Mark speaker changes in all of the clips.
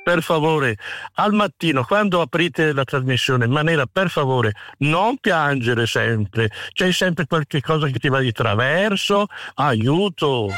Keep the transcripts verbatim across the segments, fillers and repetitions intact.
Speaker 1: per favore, al mattino quando aprite la trasmissione, Manera, per favore, non piangere sempre, c'è sempre qualche cosa che ti va di traverso, aiuto.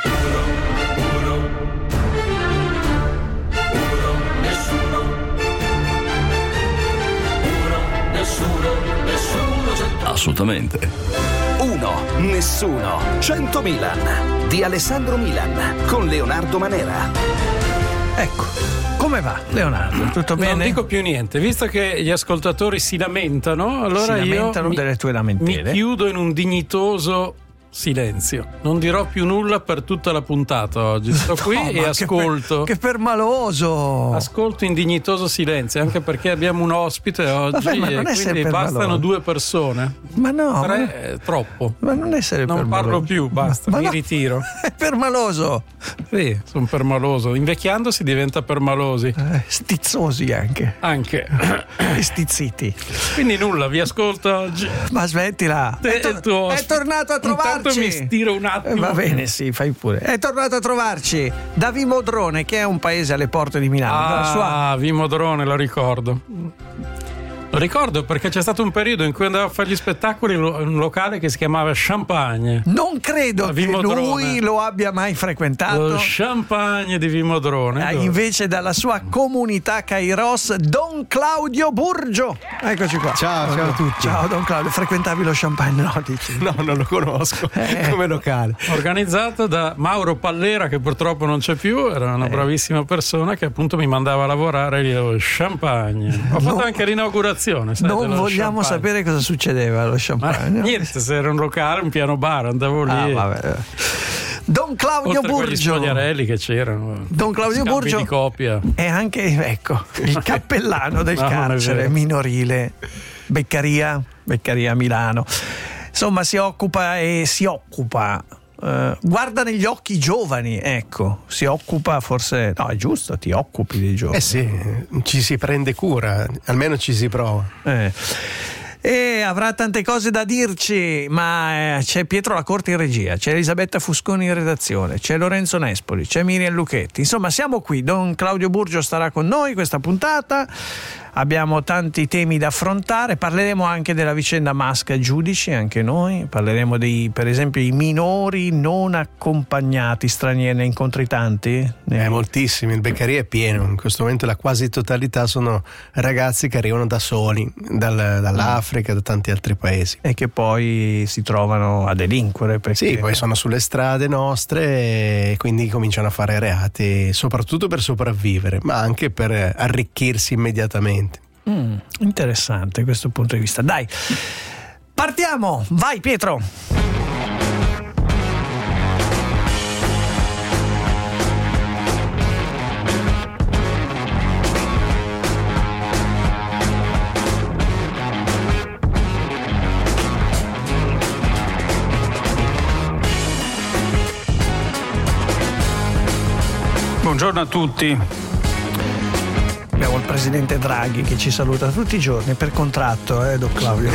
Speaker 2: Assolutamente.
Speaker 3: Uno, nessuno, cento Milan di Alessandro Milan con Leonardo Manera.
Speaker 4: Ecco, come va Leonardo? Tutto bene?
Speaker 5: Non dico più niente, visto che gli ascoltatori si lamentano, allora
Speaker 4: si
Speaker 5: io
Speaker 4: lamentano
Speaker 5: mi,
Speaker 4: delle tue lamentele.
Speaker 5: Mi chiudo in un dignitoso silenzio. Non dirò più nulla per tutta la puntata oggi. Sto qui
Speaker 4: no,
Speaker 5: e ascolto.
Speaker 4: Che, per, che permaloso!
Speaker 5: Ascolto in dignitoso silenzio, anche perché abbiamo un ospite oggi.
Speaker 4: Vabbè, ma non
Speaker 5: e quindi bastano
Speaker 4: permaloso.
Speaker 5: Due persone.
Speaker 4: Ma no,
Speaker 5: Tre
Speaker 4: ma...
Speaker 5: è troppo.
Speaker 4: Ma non essere
Speaker 5: Non
Speaker 4: permaloso.
Speaker 5: parlo più, basta,
Speaker 4: ma
Speaker 5: mi
Speaker 4: no,
Speaker 5: ritiro.
Speaker 4: È permaloso.
Speaker 5: Sì, sono permaloso. Invecchiando si diventa permalosi.
Speaker 4: Eh, stizzosi anche.
Speaker 5: Anche.
Speaker 4: E stizziti.
Speaker 5: Quindi nulla, vi ascolto oggi.
Speaker 4: Ma smettila.
Speaker 5: Te,
Speaker 4: è, to-
Speaker 5: tuo
Speaker 4: è tornato a trovarci.
Speaker 5: Intanto mi stiro un attimo.
Speaker 4: Eh, va bene, sì, fai pure. È tornato a trovarci da Vimodrone, che è un paese alle porte di Milano.
Speaker 5: Ah,
Speaker 4: sua...
Speaker 5: Vimodrone, lo ricordo. Lo ricordo perché c'è stato un periodo in cui andavo a fare gli spettacoli in un locale che si chiamava Champagne.
Speaker 4: Non credo che lui lo abbia mai frequentato.
Speaker 5: Lo Champagne di Vimodrone.
Speaker 4: Eh, invece dalla sua comunità Kairos, Don Claudio Burgio. Eccoci qua.
Speaker 6: Ciao, ciao a tutti.
Speaker 4: Ciao Don Claudio, frequentavi lo Champagne? No, dici?
Speaker 6: No, non lo conosco
Speaker 4: eh.
Speaker 6: come locale.
Speaker 5: Organizzato da Mauro Pallera, che purtroppo non c'è più, era una eh. bravissima persona che appunto mi mandava a lavorare lo Champagne. Ho fatto no. anche l'inaugurazione. Sai,
Speaker 4: non vogliamo
Speaker 5: champagne.
Speaker 4: sapere cosa succedeva allo Champagne.
Speaker 5: Ma niente, se era un locale, un piano bar, andavo lì.
Speaker 4: Ah,
Speaker 5: e...
Speaker 4: vabbè. Don Claudio
Speaker 5: Oltre
Speaker 4: Burgio.
Speaker 5: Gli spogliarelli che c'erano.
Speaker 4: Don Claudio Burgio
Speaker 5: di copia.
Speaker 4: è anche, ecco, il cappellano del
Speaker 5: no,
Speaker 4: carcere minorile Beccaria, Beccaria Milano. Insomma, si occupa e si occupa Uh, guarda negli occhi i giovani, ecco, si occupa forse, no è giusto, ti occupi dei giovani.
Speaker 6: Eh sì, ci si prende cura, almeno ci si prova.
Speaker 4: Eh. E avrà tante cose da dirci, ma eh, c'è Pietro Lacorte in regia, c'è Elisabetta Fusconi in redazione, c'è Lorenzo Nespoli, c'è Miriam Lucchetti. Insomma, siamo qui. Don Claudio Burgio starà con noi questa puntata. Abbiamo tanti temi da affrontare, parleremo anche della vicenda Masca Giudici, anche noi, parleremo dei, per esempio, i minori non accompagnati stranieri, ne incontri tanti?
Speaker 6: Eh, moltissimi, il Beccaria è pieno, in questo momento la quasi totalità sono ragazzi che arrivano da soli, dal, dall'Africa, da tanti altri paesi.
Speaker 4: E che poi si trovano a delinquere. Perché...
Speaker 6: Sì, poi sono sulle strade nostre e quindi cominciano a fare reati, soprattutto per sopravvivere, ma anche per arricchirsi immediatamente.
Speaker 4: Mm, interessante questo punto di vista. Dai, partiamo, vai Pietro.
Speaker 5: Buongiorno a tutti.
Speaker 4: Abbiamo il presidente Draghi che ci saluta tutti i giorni per contratto, eh, Don Claudio.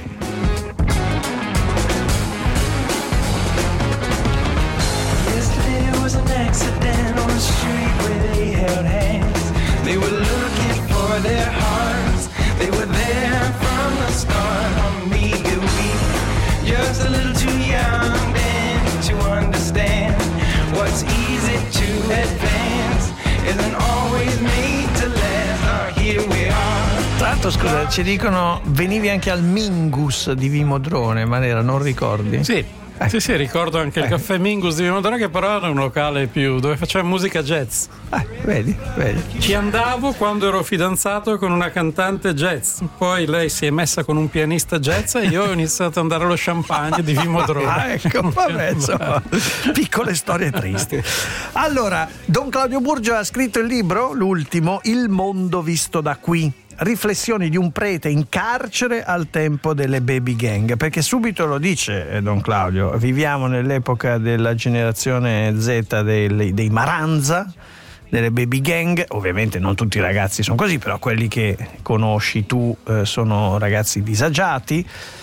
Speaker 4: Scusa, ci dicono venivi anche al Mingus di Vimodrone, Manera, non ricordi?
Speaker 5: Sì, eh. sì, sì, ricordo anche il
Speaker 4: eh.
Speaker 5: caffè Mingus di Vimodrone, che però era un locale più dove faceva musica jazz.
Speaker 4: Eh, vedi, vedi.
Speaker 5: Ci andavo quando ero fidanzato con una cantante jazz, poi lei si è messa con un pianista jazz e io ho iniziato ad andare allo Champagne di Vimodrone.
Speaker 4: Ah, ecco, vabbè, insomma, piccole storie tristi. Allora, Don Claudio Burgio ha scritto il libro, l'ultimo, Il mondo visto da qui. Riflessioni di un prete in carcere al tempo delle baby gang, perché subito lo dice Don Claudio, viviamo nell'epoca della generazione Z dei, dei Maranza, delle baby gang. Ovviamente non tutti i ragazzi sono così, però quelli che conosci tu eh, sono ragazzi disagiati.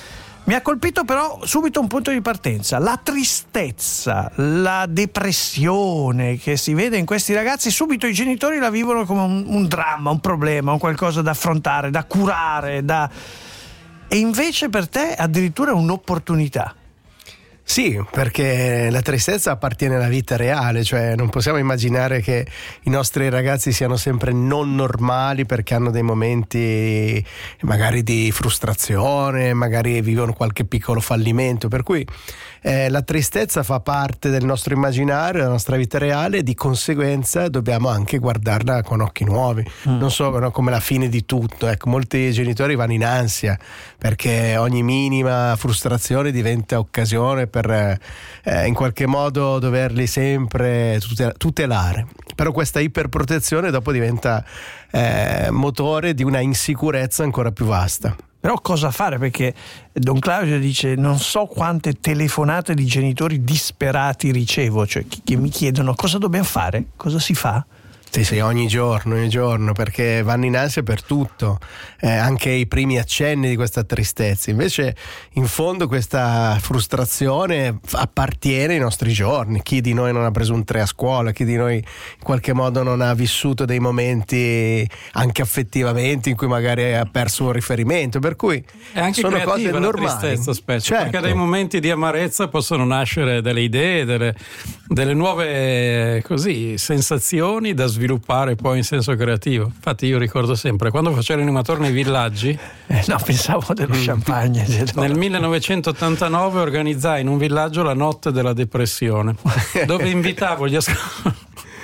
Speaker 4: Mi ha colpito però subito un punto di partenza, la tristezza, la depressione che si vede in questi ragazzi. Subito i genitori la vivono come un, un dramma, un problema, un qualcosa da affrontare, da curare, da... e invece per te addirittura un'opportunità.
Speaker 6: Sì, perché la tristezza appartiene alla vita reale, cioè non possiamo immaginare che i nostri ragazzi siano sempre non normali perché hanno dei momenti magari di frustrazione, magari vivono qualche piccolo fallimento, per cui eh, la tristezza fa parte del nostro immaginario, della nostra vita reale, e di conseguenza dobbiamo anche guardarla con occhi nuovi, mm. non solo no, come la fine di tutto. Ecco, molti genitori vanno in ansia perché ogni minima frustrazione diventa occasione per per eh, in qualche modo doverli sempre tutelare, però questa iperprotezione dopo diventa eh, motore di una insicurezza ancora più vasta.
Speaker 4: Però cosa fare? Perché Don Claudio dice: non so quante telefonate di genitori disperati ricevo, cioè che mi chiedono cosa dobbiamo fare, cosa si fa.
Speaker 6: Sì, sì, ogni giorno, ogni giorno, perché vanno in ansia per tutto, eh, anche i primi accenni di questa tristezza. Invece, in fondo, questa frustrazione appartiene ai nostri giorni. Chi di noi non ha preso un tre a scuola, chi di noi in qualche modo non ha vissuto dei momenti anche affettivamente in cui magari ha perso un riferimento, per cui
Speaker 5: è anche
Speaker 6: sono cose
Speaker 5: la
Speaker 6: normali.
Speaker 5: Tristezza spesso,
Speaker 6: certo.
Speaker 5: Perché dai momenti di amarezza possono nascere delle idee, delle, delle nuove così sensazioni da sviluppare poi in senso creativo. Infatti io ricordo sempre quando facevo l'animatore nei villaggi,
Speaker 4: eh, no, pensavo dello champagne
Speaker 5: nel millenovecentottantanove organizzai in un villaggio la notte della depressione, dove invitavo gli ascoltatori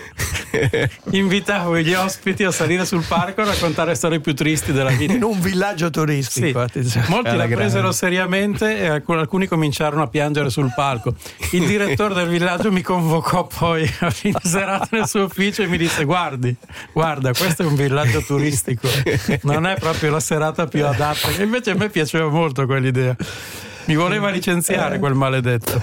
Speaker 5: invitavo gli ospiti a salire sul palco a raccontare storie più tristi della vita
Speaker 4: in un villaggio turistico.
Speaker 5: Sì. Molti la presero seriamente e alcuni cominciarono a piangere sul palco. Il direttore del villaggio mi convocò poi a fine serata nel suo ufficio e mi disse: guardi, guarda, questo è un villaggio turistico, non è proprio la serata più adatta. E invece a me piaceva molto quell'idea. Mi voleva licenziare quel maledetto.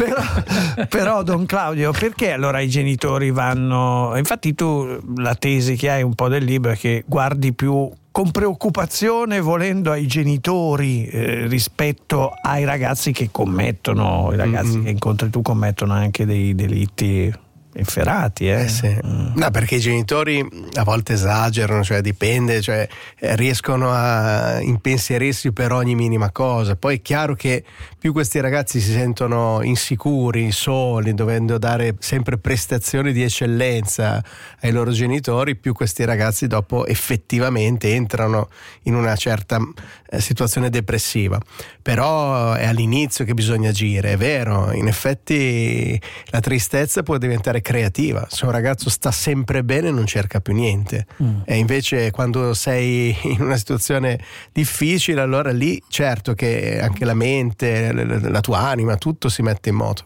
Speaker 4: però, però Don Claudio, perché allora i genitori vanno... Infatti tu la tesi che hai un po' del libro è che guardi più con preoccupazione, volendo, ai genitori eh, rispetto ai ragazzi che commettono, i ragazzi mm-hmm. che incontri tu commettono anche dei delitti efferati, eh?
Speaker 6: Eh sì. mm. No, perché i genitori a volte esagerano, cioè dipende, cioè eh, riescono a impensierirsi per ogni minima cosa. Poi è chiaro che più questi ragazzi si sentono insicuri, soli, dovendo dare sempre prestazioni di eccellenza ai loro genitori, più questi ragazzi dopo effettivamente entrano in una certa eh, situazione depressiva. Però è all'inizio che bisogna agire, è vero, in effetti la tristezza può diventare creativa. Se un ragazzo sta sempre bene non cerca più niente, mm. e invece quando sei in una situazione difficile, allora lì certo che anche la mente, la tua anima, tutto si mette in moto.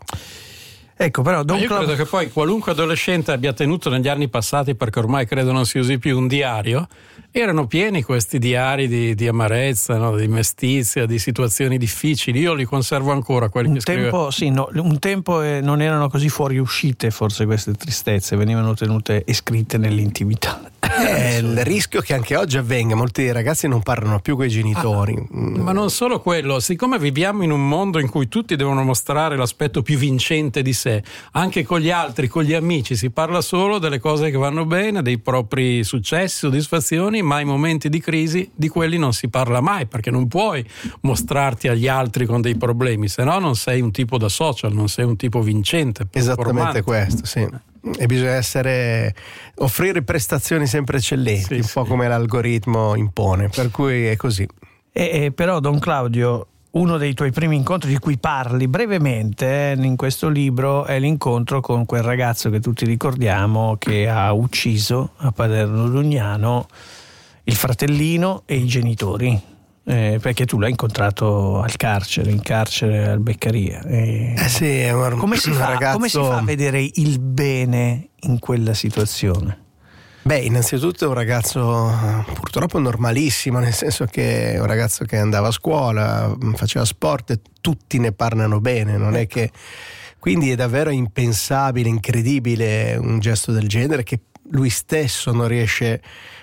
Speaker 4: Ecco, però Don
Speaker 5: io
Speaker 4: Claudio...
Speaker 5: credo che poi qualunque adolescente abbia tenuto negli anni passati, perché ormai credo non si usi più, un diario, erano pieni questi diari di, di amarezza, no? Di mestizia, di situazioni difficili. Io li conservo ancora, quelli
Speaker 4: un
Speaker 5: che scrivo.
Speaker 4: Tempo, sì, no, un tempo eh, non erano così fuoriuscite forse queste tristezze, venivano tenute e scritte nell'intimità.
Speaker 6: È il rischio che anche oggi avvenga. Molti ragazzi non parlano più con i genitori.
Speaker 5: Ah, ma non solo quello, siccome viviamo in un mondo in cui tutti devono mostrare l'aspetto più vincente di sé, anche con gli altri, con gli amici si parla solo delle cose che vanno bene, dei propri successi, soddisfazioni, ma in momenti di crisi di quelli non si parla mai, perché non puoi mostrarti agli altri con dei problemi, se no non sei un tipo da social, non sei un tipo vincente.
Speaker 6: Esattamente questo, sì. E bisogna essere offrire prestazioni sempre eccellenti, sì, un sì. po' come l'algoritmo impone, per cui è così.
Speaker 4: E, e però Don Claudio, uno dei tuoi primi incontri di cui parli brevemente eh, in questo libro è l'incontro con quel ragazzo che tutti ricordiamo, che ha ucciso a Paderno Dugnano il fratellino e i genitori. Eh, perché tu l'hai incontrato al carcere, in carcere al Beccaria. Eh,
Speaker 6: eh sì, è un,
Speaker 4: come, si
Speaker 6: un
Speaker 4: fa,
Speaker 6: ragazzo...
Speaker 4: come si fa a vedere il bene in quella situazione?
Speaker 6: Beh, innanzitutto è un ragazzo purtroppo normalissimo, nel senso che è un ragazzo che andava a scuola, faceva sport e tutti ne parlano bene, non è che... Quindi è davvero impensabile, incredibile un gesto del genere che lui stesso non riesce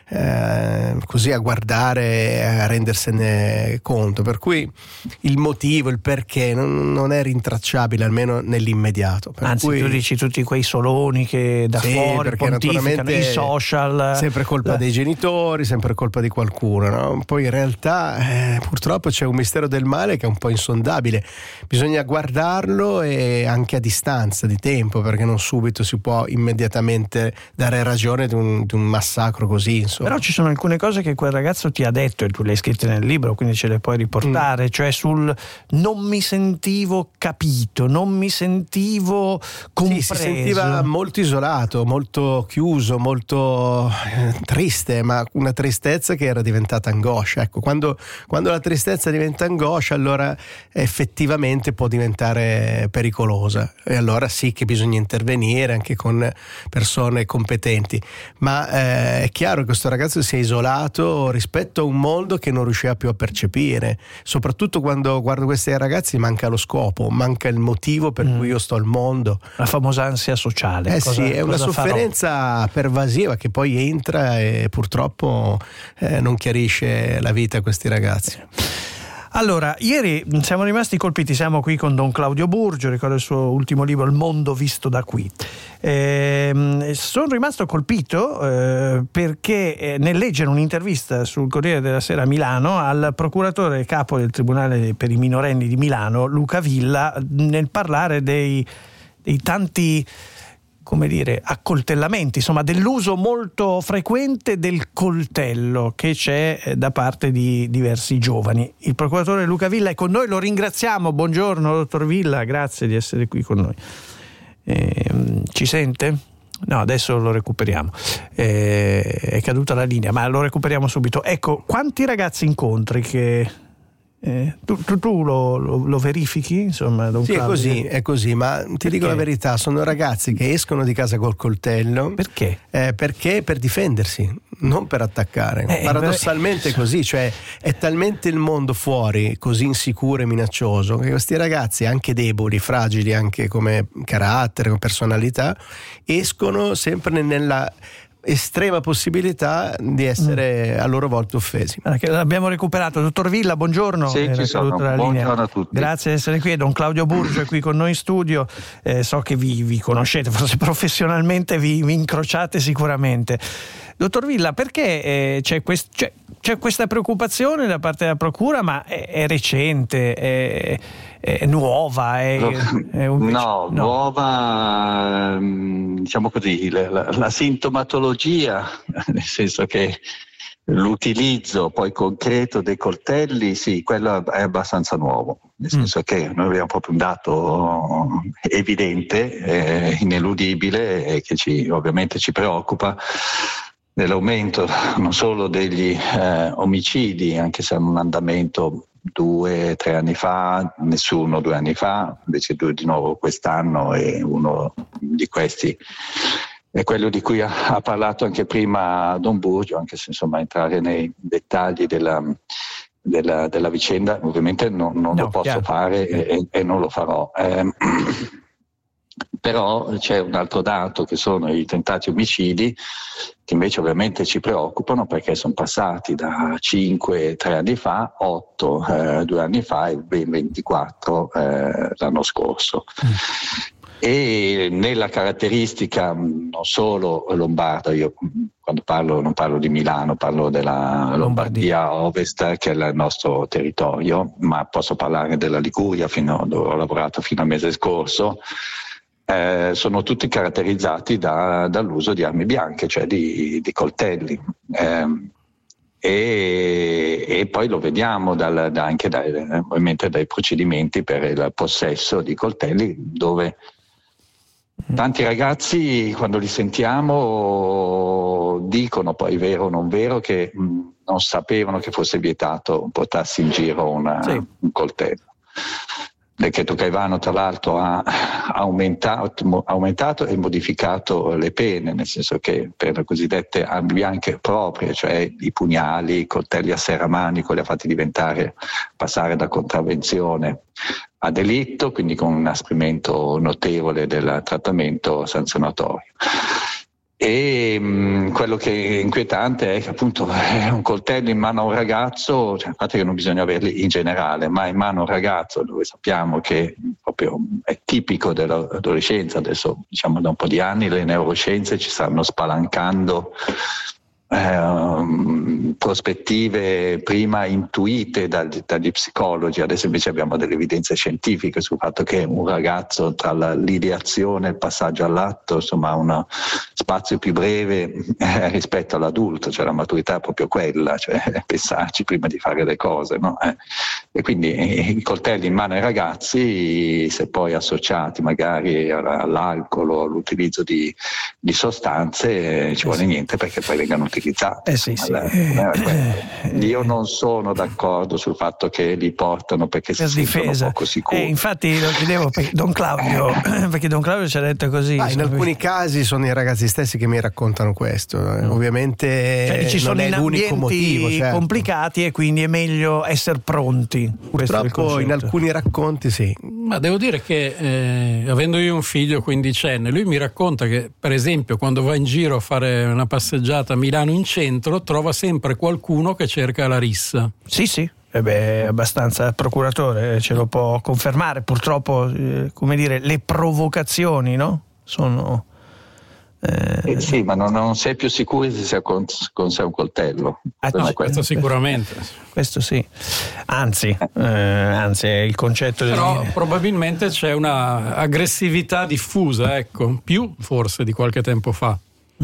Speaker 6: eh, così a guardare, a rendersene conto, per cui il motivo, il perché non, non è rintracciabile, almeno nell'immediato. Per
Speaker 4: Anzi,
Speaker 6: cui,
Speaker 4: tu dici tutti quei soloni che da
Speaker 6: sì,
Speaker 4: fuori pontificano, i social,
Speaker 6: sempre colpa
Speaker 4: la...
Speaker 6: dei genitori, sempre colpa di qualcuno, no? Poi in realtà eh, purtroppo c'è un mistero del male che è un po' insondabile, bisogna guardarlo e anche a distanza di tempo, perché non subito si può immediatamente dare ragione di un, di un massacro così, insomma.
Speaker 4: Però ci sono alcune cose che quel ragazzo ti ha detto e tu le hai scritte nel libro, quindi ce le puoi riportare, mm. cioè sul non mi sentivo capito, non mi sentivo compreso.
Speaker 6: Sì, si sentiva molto isolato, molto chiuso, molto eh, triste, ma una tristezza che era diventata angoscia. Ecco, quando, quando la tristezza diventa angoscia, allora effettivamente può diventare pericolosa, e allora sì che bisogna intervenire anche con persone competenti, ma eh, è chiaro che questo ragazzo si è isolato rispetto a un mondo che non riusciva più a percepire. Soprattutto quando guardo questi ragazzi manca lo scopo, manca il motivo per mm. cui io sto al mondo,
Speaker 4: la famosa ansia sociale.
Speaker 6: Eh
Speaker 4: cosa,
Speaker 6: sì, è una sofferenza
Speaker 4: farò?
Speaker 6: pervasiva che poi entra e purtroppo eh, non chiarisce la vita a questi ragazzi.
Speaker 4: Allora, ieri siamo rimasti colpiti, siamo qui con Don Claudio Burgio, ricordo il suo ultimo libro Il mondo visto da qui. Eh, sono rimasto colpito eh, perché eh, nel leggere un'intervista sul Corriere della Sera a Milano al procuratore capo del Tribunale per i minorenni di Milano, Luca Villa, nel parlare dei, dei tanti, come dire, accoltellamenti, insomma dell'uso molto frequente del coltello che c'è da parte di diversi giovani. Il procuratore Luca Villa è con noi, lo ringraziamo. Buongiorno dottor Villa, grazie di essere qui con noi. Eh, ci sente? No, adesso lo recuperiamo. Eh, è caduta la linea, ma lo recuperiamo subito. Ecco, quanti ragazzi incontri che... Eh, tu, tu, tu lo, lo, lo verifichi, insomma? Don
Speaker 6: Sì,
Speaker 4: Claudio?
Speaker 6: è così, è così, ma ti
Speaker 4: Perché?
Speaker 6: dico la verità, sono ragazzi che escono di casa col coltello.
Speaker 4: Perché?
Speaker 6: Eh, perché per difendersi, non per attaccare.
Speaker 4: Eh,
Speaker 6: Paradossalmente è così, cioè è talmente il mondo fuori così insicuro e minaccioso che questi ragazzi, anche deboli, fragili anche come carattere, come personalità, escono sempre nella estrema possibilità di essere mm. a loro volta offesi.
Speaker 4: L'abbiamo recuperato. Dottor Villa, buongiorno.
Speaker 2: Sì, ci sono. Buongiorno a tutti.
Speaker 4: Grazie di essere qui. Don Claudio Burgio è qui con noi in studio. Eh, so che vi, vi conoscete, forse professionalmente vi, vi incrociate sicuramente. Dottor Villa, perché eh, c'è, quest, c'è, c'è questa preoccupazione da parte della Procura, ma è, è recente, è, è nuova? È, è un...
Speaker 2: no, no, nuova, diciamo così, la, la, la sintomatologia, nel senso che l'utilizzo poi concreto dei coltelli, sì, quello è abbastanza nuovo, nel senso mm. che noi abbiamo proprio un dato evidente, eh, ineludibile, e che ci, ovviamente ci preoccupa, dell'aumento non solo degli eh, omicidi, anche se è un andamento due, tre anni fa, nessuno due anni fa, invece due di nuovo quest'anno, e uno di questi è quello di cui ha, ha parlato anche prima Don Burgio, anche se insomma entrare nei dettagli della, della, della vicenda ovviamente non, non no, lo posso chiaro. fare e, e non lo farò. Eh, Però c'è un altro dato, che sono i tentati omicidi, che invece ovviamente ci preoccupano, perché sono passati da cinque tre anni fa, otto eh, due anni fa e ben ventiquattro eh, l'anno scorso. Mm. E nella caratteristica non solo lombarda, io quando parlo non parlo di Milano, parlo della Lombardia, Lombardia Ovest, che è il nostro territorio, ma posso parlare della Liguria, fino, dove ho lavorato fino al mese scorso. Eh, sono tutti caratterizzati da, dall'uso di armi bianche, cioè di, di coltelli. Eh, e, e poi lo vediamo dal, da, anche dai, ovviamente dai procedimenti per il possesso di coltelli, dove tanti ragazzi, quando li sentiamo, dicono, poi vero o non vero, che mh, non sapevano che fosse vietato portarsi in giro una, sì. un coltello. Il decreto Caivano tra l'altro ha aumentato, aumentato e modificato le pene, nel senso che per le cosiddette armi bianche proprie, cioè i pugnali, i coltelli a serramanico, li ha fatti diventare, passare da contravvenzione a delitto, quindi con un inasprimento notevole del trattamento sanzionatorio. E mh, quello che è inquietante è che appunto è un coltello in mano a un ragazzo, cioè, a parte che non bisogna averli in generale, ma in mano a un ragazzo dove sappiamo che proprio è tipico dell'adolescenza. Adesso diciamo da un po' di anni le neuroscienze ci stanno spalancando Eh, prospettive prima intuite dagli, dagli psicologi. Adesso invece abbiamo delle evidenze scientifiche sul fatto che un ragazzo tra la, l'ideazione e il passaggio all'atto insomma ha uno spazio più breve eh, rispetto all'adulto, cioè la maturità è proprio quella, cioè pensarci prima di fare le cose, no? eh. E quindi eh, i coltelli in mano ai ragazzi, se poi associati magari all'alcol o all'utilizzo di, di sostanze, eh, ci vuole niente perché poi vengano utilizzati.
Speaker 4: Eh sì, sì.
Speaker 2: Io non sono d'accordo sul fatto che li portano perché si sentono poco sicuri.
Speaker 4: Eh, infatti lo chiedevo per Don Claudio, perché Don Claudio ci ha detto così.
Speaker 6: Ah, in alcuni casi sono i ragazzi stessi che mi raccontano questo. No. Ovviamente
Speaker 4: cioè, ci
Speaker 6: non
Speaker 4: sono
Speaker 6: è l'unico motivo, certo.
Speaker 4: complicati e quindi è meglio essere pronti.
Speaker 6: Purtroppo in alcuni racconti sì.
Speaker 5: Ma devo dire che eh, avendo io un figlio quindicenne, lui mi racconta che per esempio quando va in giro a fare una passeggiata a Milano in centro trova sempre qualcuno che cerca la rissa.
Speaker 4: Sì, sì. Eh beh, abbastanza. Il procuratore ce lo può confermare. Purtroppo, eh, come dire, le provocazioni, no? Sono.
Speaker 2: Eh... Eh sì, ma non, non sei più sicuro se sia con, con sé un coltello.
Speaker 5: Ah, no, questo sicuramente.
Speaker 4: Questo sì. Anzi, eh, anzi è il concetto del.
Speaker 5: Però probabilmente c'è una aggressività diffusa, ecco, più forse di qualche tempo fa.
Speaker 4: Mm.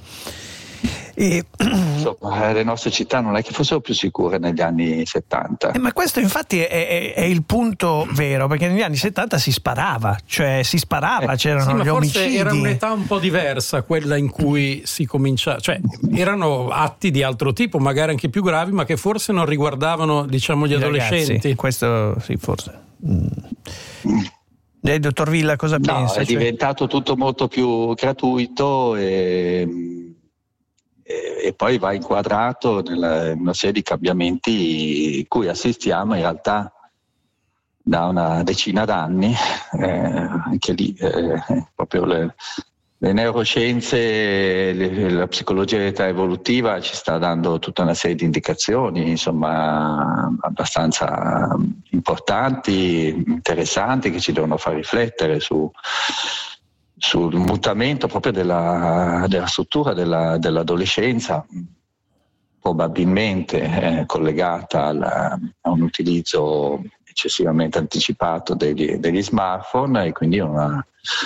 Speaker 4: E...
Speaker 2: Insomma, le nostre città non è che fossero più sicure negli anni settanta.
Speaker 4: Eh, ma questo infatti è, è, è il punto vero, perché negli anni settanta si sparava, cioè si sparava, eh, c'erano
Speaker 5: sì, ma
Speaker 4: gli
Speaker 5: forse
Speaker 4: omicidi.
Speaker 5: Era un'età un po' diversa quella in cui si comincia, cioè erano atti di altro tipo, magari anche più gravi, ma che forse non riguardavano, diciamo, gli
Speaker 4: I
Speaker 5: adolescenti.
Speaker 4: Ragazzi, questo sì, forse. Mm. Lei, dottor Villa, cosa
Speaker 2: no,
Speaker 4: pensa?
Speaker 2: È
Speaker 4: cioè...
Speaker 2: diventato tutto molto più gratuito e e poi va inquadrato nella, in una serie di cambiamenti cui assistiamo in realtà da una decina d'anni, eh, anche lì eh, proprio le, le neuroscienze, le, la psicologia dell'età evolutiva ci sta dando tutta una serie di indicazioni, insomma, abbastanza importanti, interessanti, che ci devono far riflettere su sul mutamento proprio della, della struttura della, dell'adolescenza, probabilmente eh, collegata alla, a un utilizzo eccessivamente anticipato degli, degli smartphone e quindi una,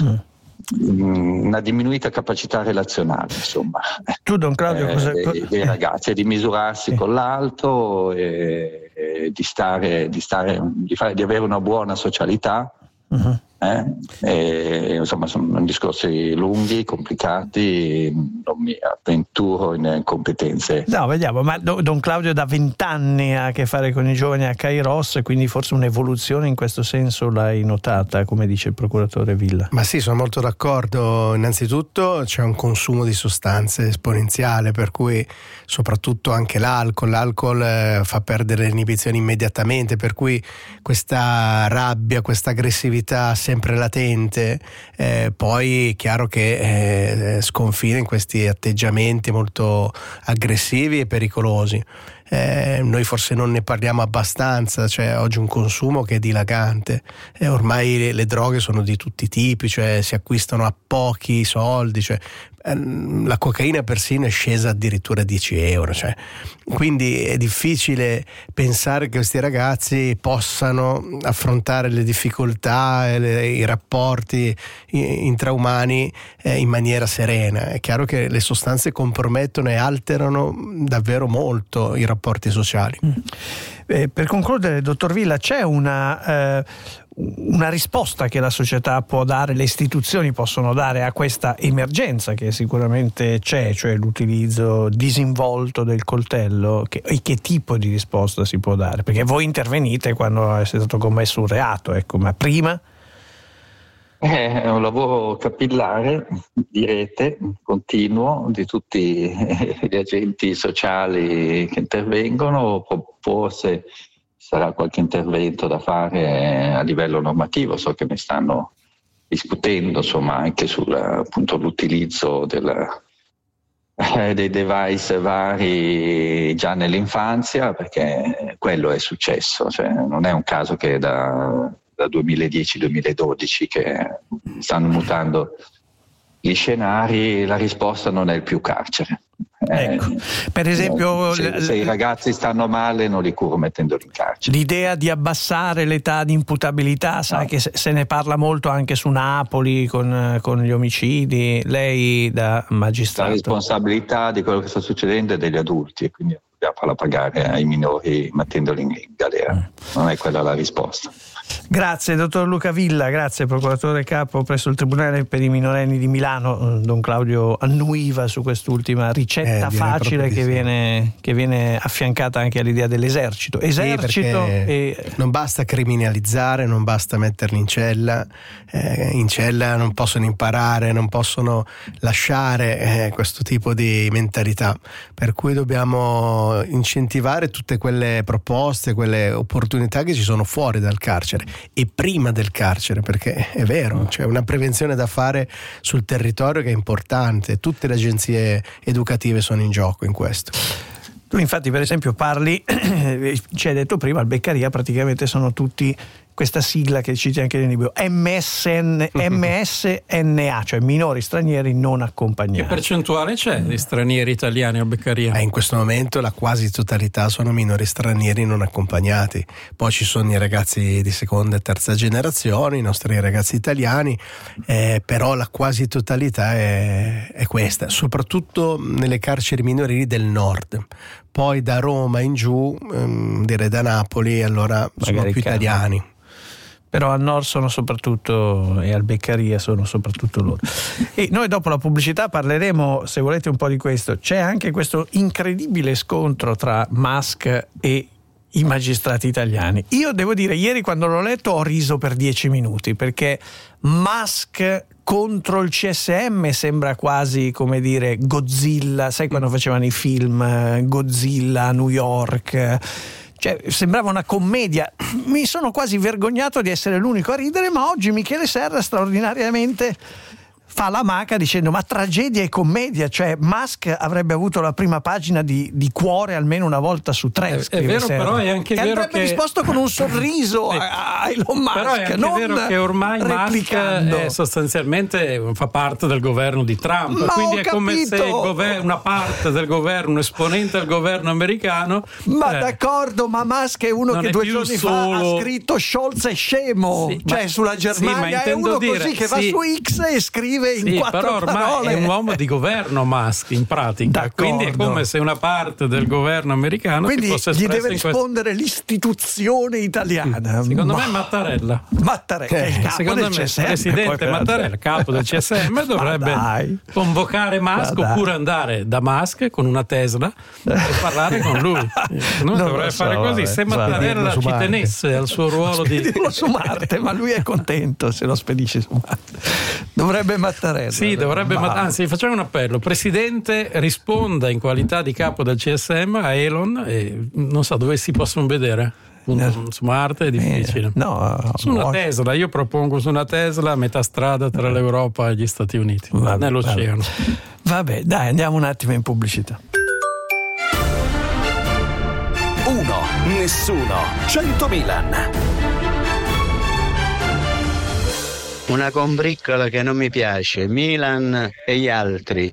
Speaker 2: mm. una diminuita capacità relazionale, insomma,
Speaker 4: tu, Don Claudio,
Speaker 2: eh,
Speaker 4: cosa...
Speaker 2: dei, dei ragazzi, di misurarsi sì. con l'altro e, e di stare, di stare, di fare, di avere una buona socialità. Uh-huh. Eh? E, insomma, sono discorsi lunghi, complicati, non mi avventuro in competenze.
Speaker 4: No, vediamo, ma Don Claudio da vent'anni ha a che fare con i giovani a Kairos, quindi forse un'evoluzione in questo senso l'hai notata, come dice il procuratore Villa.
Speaker 6: Ma sì, sono molto d'accordo. Innanzitutto c'è un consumo di sostanze esponenziale, per cui soprattutto anche l'alcol, l'alcol eh, fa perdere le inibizioni immediatamente, per cui questa rabbia, questa aggressività sempre latente, eh, poi è chiaro che eh, sconfina in questi atteggiamenti molto aggressivi e pericolosi. Eh, noi forse non ne parliamo abbastanza, cioè oggi un consumo che è dilagante, eh, ormai le, le droghe sono di tutti i tipi, cioè si acquistano a pochi soldi, cioè, ehm, la cocaina persino è scesa addirittura a dieci euro, cioè, quindi è difficile pensare che questi ragazzi possano affrontare le difficoltà e le, i rapporti intraumani eh, in maniera serena. È chiaro che le sostanze compromettono e alterano davvero molto i rapporti rapporti sociali. Mm.
Speaker 4: Eh, per concludere, dottor Villa, c'è una, eh, una risposta che la società può dare, le istituzioni possono dare a questa emergenza che sicuramente c'è, cioè l'utilizzo disinvolto del coltello, che, e che tipo di risposta si può dare? Perché voi intervenite quando è stato commesso un reato, ecco, ma prima?
Speaker 2: È un lavoro capillare di rete continuo di tutti gli agenti sociali che intervengono. Forse sarà qualche intervento da fare a livello normativo, so che ne stanno discutendo, insomma, anche sul appunto l'utilizzo del, eh, dei device vari già nell'infanzia, perché quello è successo, cioè, non è un caso che da, da duemiladieci duemiladodici che stanno mutando gli scenari, la risposta non è il più carcere.
Speaker 4: Ecco. Eh, per esempio,
Speaker 2: se, l- se i ragazzi stanno male non li curo mettendoli in carcere.
Speaker 4: L'idea di abbassare l'età di imputabilità, sai no. che se, se ne parla molto anche su Napoli con, con gli omicidi. Lei da magistrato,
Speaker 2: la responsabilità di quello che sta succedendo è degli adulti e quindi dobbiamo farla pagare ai minori mettendoli in galera. Mm. Non è quella la risposta.
Speaker 4: Grazie dottor Luca Villa, grazie procuratore capo presso il Tribunale per i minorenni di Milano. Don Claudio annuiva su quest'ultima ricetta eh, facile che, sì. viene, che viene affiancata anche all'idea dell'esercito. Esercito
Speaker 6: sì,
Speaker 4: e...
Speaker 6: non basta criminalizzare, non basta metterli in cella, eh, in cella non possono imparare, non possono lasciare eh, questo tipo di mentalità, per cui dobbiamo incentivare tutte quelle proposte, quelle opportunità che ci sono fuori dal carcere e prima del carcere, perché è vero, c'è una prevenzione da fare sul territorio che è importante, tutte le agenzie educative sono in gioco in questo.
Speaker 4: Tu infatti per esempio parli, ci hai detto prima, al Beccaria praticamente sono tutti questa sigla che citi anche nel libro, M S N, M S N A, cioè minori stranieri non accompagnati.
Speaker 5: Che percentuale c'è di stranieri italiani al Beccaria?
Speaker 6: Eh, in questo momento la quasi totalità sono minori stranieri non accompagnati, poi ci sono i ragazzi di seconda e terza generazione, i nostri ragazzi italiani, eh, però la quasi totalità è, è questa, soprattutto nelle carceri minorili del nord. Poi da Roma in giù, ehm, direi da Napoli, allora sono
Speaker 4: magari
Speaker 6: più italiani.
Speaker 4: Però al nord sono soprattutto, e al Beccaria sono soprattutto loro. E noi dopo la pubblicità parleremo, se volete, un po' di questo. C'è anche questo incredibile scontro tra Musk e i magistrati italiani. Io devo dire, ieri quando l'ho letto ho riso per dieci minuti, perché Musk contro il C S M sembra quasi, come dire, Godzilla, sai quando facevano i film Godzilla a New York? Cioè, sembrava una commedia. Mi sono quasi vergognato di essere l'unico a ridere, ma oggi Michele Serra straordinariamente fa la maca dicendo ma tragedia e commedia, cioè Musk avrebbe avuto la prima pagina di, di Cuore almeno una volta su tre.
Speaker 5: È, è vero,
Speaker 4: Serra.
Speaker 5: Però è anche
Speaker 4: e
Speaker 5: vero
Speaker 4: avrebbe
Speaker 5: che
Speaker 4: risposto con un sorriso a Elon Musk.
Speaker 5: Però è anche
Speaker 4: non
Speaker 5: vero che ormai Musk è sostanzialmente fa parte del governo di Trump,
Speaker 4: ma
Speaker 5: quindi è
Speaker 4: capito.
Speaker 5: come se il governo, una parte del governo, un esponente del governo americano.
Speaker 4: Ma
Speaker 5: eh,
Speaker 4: d'accordo, ma Musk è uno che
Speaker 5: è
Speaker 4: due giorni
Speaker 5: solo...
Speaker 4: fa ha scritto Scholz è scemo,
Speaker 5: sì,
Speaker 4: cioè
Speaker 5: ma,
Speaker 4: sulla Germania,
Speaker 5: sì,
Speaker 4: è uno
Speaker 5: dire,
Speaker 4: così che va
Speaker 5: sì,
Speaker 4: su X e scrive in
Speaker 5: sì,
Speaker 4: quattro
Speaker 5: però ormai
Speaker 4: parole.
Speaker 5: è un uomo di governo Musk in pratica.
Speaker 4: D'accordo.
Speaker 5: Quindi è come se una parte del governo americano
Speaker 4: quindi
Speaker 5: si fosse
Speaker 4: gli
Speaker 5: espressa
Speaker 4: deve
Speaker 5: in
Speaker 4: rispondere questo... l'istituzione italiana.
Speaker 5: Secondo
Speaker 4: ma...
Speaker 5: me Mattarella
Speaker 4: Mattarella eh, il capo
Speaker 5: secondo
Speaker 4: del
Speaker 5: me
Speaker 4: C S M,
Speaker 5: il presidente Mattarella, capo del C S M, dovrebbe convocare Musk oppure andare da Musk con una Tesla e parlare con lui. Non, non dovrebbe so, fare così. Se Mattarella ci tenesse al suo ruolo di
Speaker 4: su Marte, ma lui è contento se lo spedisce su Marte. Dovrebbe Mattarella.
Speaker 5: Sì, dovrebbe ma... anzi facciamo un appello. Presidente, risponda in qualità di capo del C S M a Elon e non so dove si possono vedere. Su Marte è difficile.
Speaker 4: Eh, no,
Speaker 5: su una no. Tesla, io propongo su una Tesla a metà strada tra l'Europa e gli Stati Uniti, vabbè, nell'oceano.
Speaker 4: Vabbè. vabbè, dai, andiamo un attimo in pubblicità.
Speaker 3: Uno, nessuno, cento Milan.
Speaker 7: Una combriccola che non mi piace, Milan e gli altri.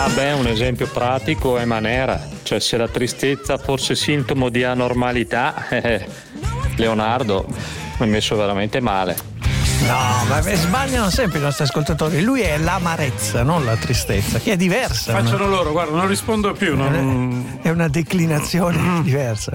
Speaker 8: Ah beh, un esempio pratico è Manera, cioè se la tristezza fosse sintomo di anormalità, eh, Leonardo mi è messo veramente male.
Speaker 4: No, ma sbagliano sempre i nostri ascoltatori. Lui è l'amarezza, non la tristezza, che è diversa.
Speaker 5: Facciano
Speaker 4: una...
Speaker 5: loro, guarda, non rispondo più. Non...
Speaker 4: È una declinazione diversa.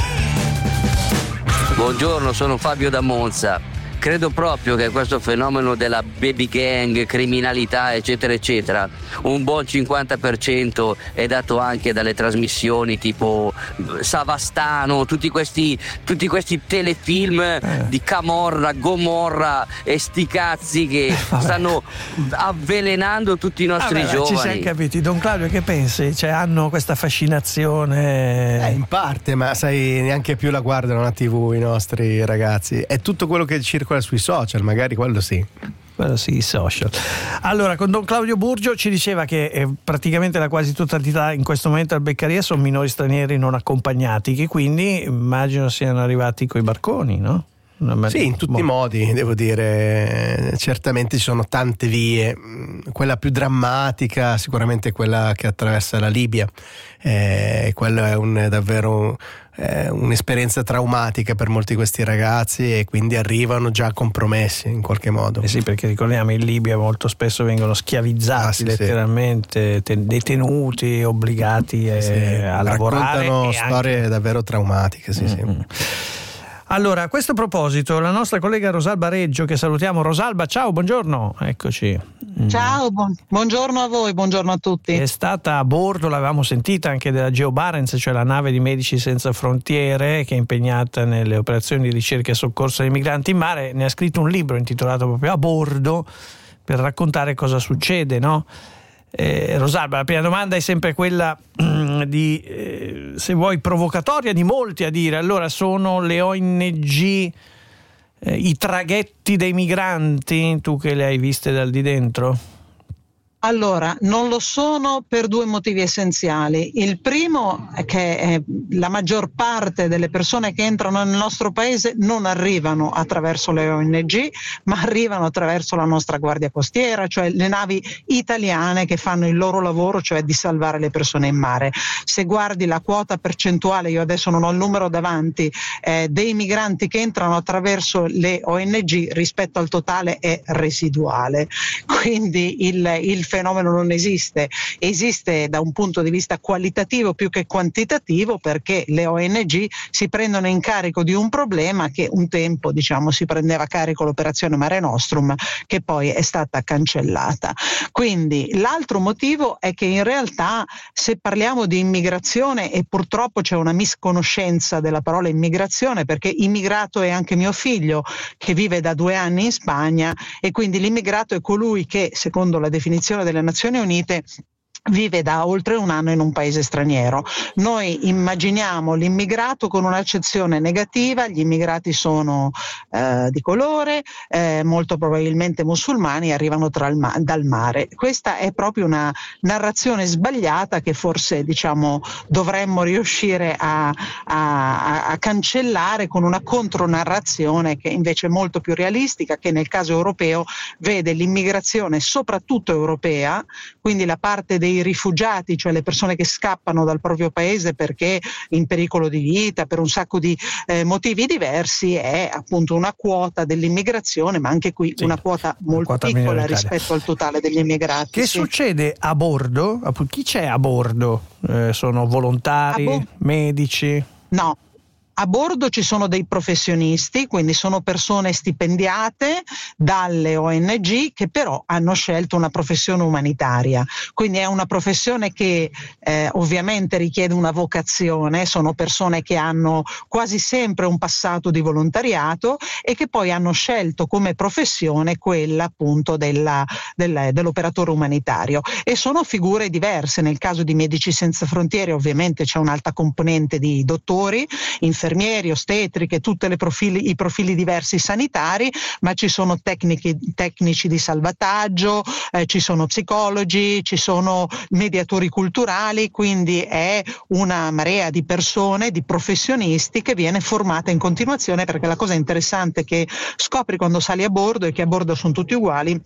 Speaker 9: Buongiorno, sono Fabio da Monza. Credo proprio che questo fenomeno della baby gang, criminalità eccetera eccetera, un buon cinquanta per cento è dato anche dalle trasmissioni tipo Savastano, tutti questi, tutti questi telefilm eh. di Camorra, Gomorra e sti cazzi che eh, stanno avvelenando tutti i nostri
Speaker 4: vabbè,
Speaker 9: giovani.
Speaker 4: Ci siamo capiti. Don Claudio, che pensi? Cioè, hanno questa fascinazione?
Speaker 6: Eh, in parte, ma sai, neanche più la guardano la tivù i nostri ragazzi. È tutto quello che circola sui social, magari quello sì.
Speaker 4: Quello sì, i social. Allora, con Don Claudio Burgio ci diceva che eh, praticamente la quasi totalità in questo momento al Beccaria sono minori stranieri non accompagnati, che quindi immagino siano arrivati coi barconi, no?
Speaker 6: Sì, in tutti i modi, devo dire. Certamente ci sono tante vie. Quella più drammatica sicuramente è quella che attraversa la Libia. Eh, quella è un, davvero eh, un'esperienza traumatica per molti di questi ragazzi, e quindi arrivano già compromessi in qualche modo.
Speaker 4: Eh sì, perché ricordiamo, in Libia molto spesso vengono schiavizzati, ah, sì, letteralmente, sì. detenuti, obbligati eh,
Speaker 6: sì,
Speaker 4: a lavorare.
Speaker 6: Raccontano storie
Speaker 4: anche...
Speaker 6: davvero traumatiche, sì,
Speaker 4: mm-hmm.
Speaker 6: sì.
Speaker 4: Allora, a questo proposito, la nostra collega Rosalba Reggio, che salutiamo. Rosalba, ciao, buongiorno, eccoci.
Speaker 10: Ciao, buon, buongiorno a voi, buongiorno a tutti.
Speaker 4: È stata a bordo, l'avevamo sentita, anche della Geo Barents, cioè la nave di Medici Senza Frontiere, che è impegnata nelle operazioni di ricerca e soccorso dei migranti in mare. Ne ha scritto un libro intitolato proprio A Bordo, per raccontare cosa succede, no? Eh, Rosalba, la prima domanda è sempre quella di, eh, se vuoi, provocatoria di molti a dire: allora sono le O N G eh, i traghetti dei migranti? Tu che le hai viste dal di dentro?
Speaker 10: Allora, non lo sono per due motivi essenziali. Il primo è che eh, la maggior parte delle persone che entrano nel nostro paese non arrivano attraverso le O N G, ma arrivano attraverso la nostra Guardia Costiera, cioè le navi italiane che fanno il loro lavoro, cioè di salvare le persone in mare. Se guardi la quota percentuale, io adesso non ho il numero davanti, eh, dei migranti che entrano attraverso le O N G rispetto al totale è residuale. Quindi il, il fenomeno non esiste, esiste da un punto di vista qualitativo più che quantitativo, perché le O N G si prendono in carico di un problema che un tempo, diciamo, si prendeva a carico l'operazione Mare Nostrum, che poi è stata cancellata. Quindi l'altro motivo è che in realtà, se parliamo di immigrazione, e purtroppo c'è una misconoscenza della parola immigrazione, perché immigrato è anche mio figlio che vive da due anni in Spagna, e quindi l'immigrato è colui che, secondo la definizione delle Nazioni Unite, vive da oltre un anno in un paese straniero. Noi immaginiamo l'immigrato con un'accezione negativa: gli immigrati sono eh, di colore, eh, molto probabilmente musulmani, arrivano tra il ma- dal mare. Questa è proprio una narrazione sbagliata che forse, diciamo, dovremmo riuscire a, a, a cancellare con una contronarrazione che invece è molto più realistica, che nel caso europeo vede l'immigrazione soprattutto europea, quindi la parte dei rifugiati, cioè le persone che scappano dal proprio paese perché in pericolo di vita, per un sacco di eh, motivi diversi, è appunto una quota dell'immigrazione, ma anche qui sì, una quota molto quota piccola rispetto al totale degli immigrati.
Speaker 4: Che
Speaker 10: sì.
Speaker 4: succede a bordo? Chi c'è a bordo? Eh, sono volontari, bo- medici?
Speaker 10: No. A bordo ci sono dei professionisti, quindi sono persone stipendiate dalle O N G che però hanno scelto una professione umanitaria. Quindi è una professione che eh, ovviamente richiede una vocazione, sono persone che hanno quasi sempre un passato di volontariato e che poi hanno scelto come professione quella appunto della, della, dell'operatore umanitario. E sono figure diverse. Nel caso di Medici Senza Frontiere ovviamente c'è un'alta componente di dottori, infermieri, infermieri, ostetriche, tutti i profili, i profili diversi sanitari, ma ci sono tecnici, tecnici di salvataggio, eh, ci sono psicologi, ci sono mediatori culturali, quindi è una marea di persone, di professionisti che viene formata in continuazione, perché la cosa interessante che scopri quando sali a bordo è che a bordo sono tutti uguali,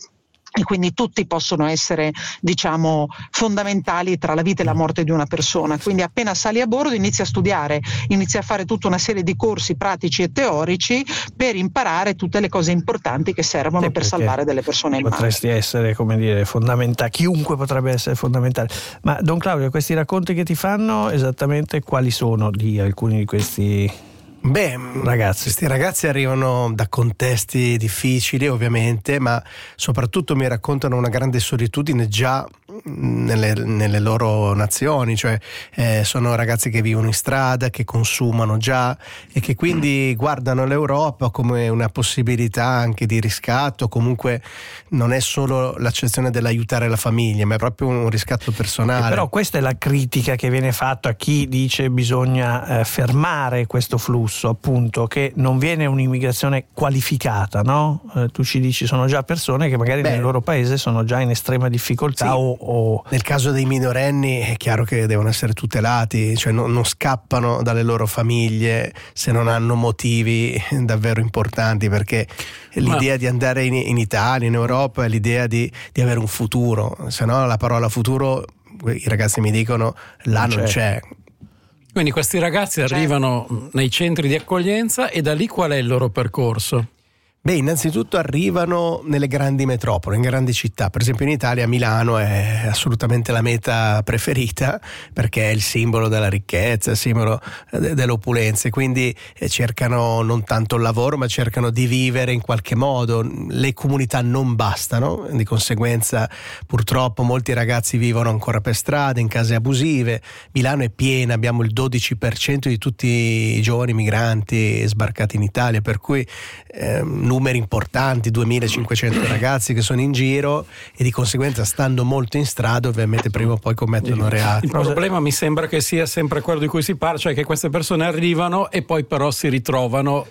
Speaker 10: e quindi tutti possono essere, diciamo, fondamentali tra la vita e la morte di una persona. Quindi appena sali a bordo inizi a studiare, inizi a fare tutta una serie di corsi pratici e teorici per imparare tutte le cose importanti che servono
Speaker 4: Sì,
Speaker 10: per
Speaker 4: perché
Speaker 10: salvare delle persone in mare.
Speaker 4: Potresti essere, come dire, fondamentale, chiunque potrebbe essere fondamentale. Ma Don Claudio, questi racconti che ti fanno, esattamente quali sono di alcuni di questi
Speaker 6: Beh,
Speaker 4: ragazzi?
Speaker 6: Questi ragazzi arrivano da contesti difficili, ovviamente, ma soprattutto mi raccontano una grande solitudine già nelle, nelle loro nazioni, cioè eh, sono ragazzi che vivono in strada, che consumano già e che quindi guardano l'Europa come una possibilità anche di riscatto. Comunque non è solo l'accezione dell'aiutare la famiglia, ma è proprio un riscatto personale.
Speaker 4: Eh, però questa è la critica che viene fatta a chi dice bisogna eh, fermare questo flusso, appunto, che non viene un'immigrazione qualificata, no? Eh, tu ci dici sono già persone che magari Beh, nel loro paese sono già in estrema difficoltà.
Speaker 6: Sì.
Speaker 4: o, o
Speaker 6: nel caso dei minorenni è chiaro che devono essere tutelati, cioè non, non scappano dalle loro famiglie se non hanno motivi davvero importanti, perché l'idea Ma... di andare in, in Italia, in Europa, è l'idea di, di avere un futuro, se no la parola futuro, i ragazzi mi dicono, là non, non c'è. c'è.
Speaker 5: Quindi questi ragazzi arrivano nei centri di accoglienza e da lì qual è il loro percorso?
Speaker 6: Beh, innanzitutto arrivano nelle grandi metropoli, in grandi città. Per esempio in Italia Milano è assolutamente la meta preferita, perché è il simbolo della ricchezza, il simbolo dell'opulenza, e quindi cercano non tanto il lavoro, ma cercano di vivere in qualche modo. Le comunità non bastano, di conseguenza purtroppo molti ragazzi vivono ancora per strada, in case abusive. Milano è piena, abbiamo il dodici per cento di tutti i giovani migranti sbarcati in Italia, per cui ehm, numeri importanti, duemilacinquecento ragazzi che sono in giro e di conseguenza, stando molto in strada, ovviamente prima o poi commettono reati.
Speaker 5: Il problema mi sembra che sia sempre quello di cui si parla, cioè che queste persone arrivano e poi però si ritrovano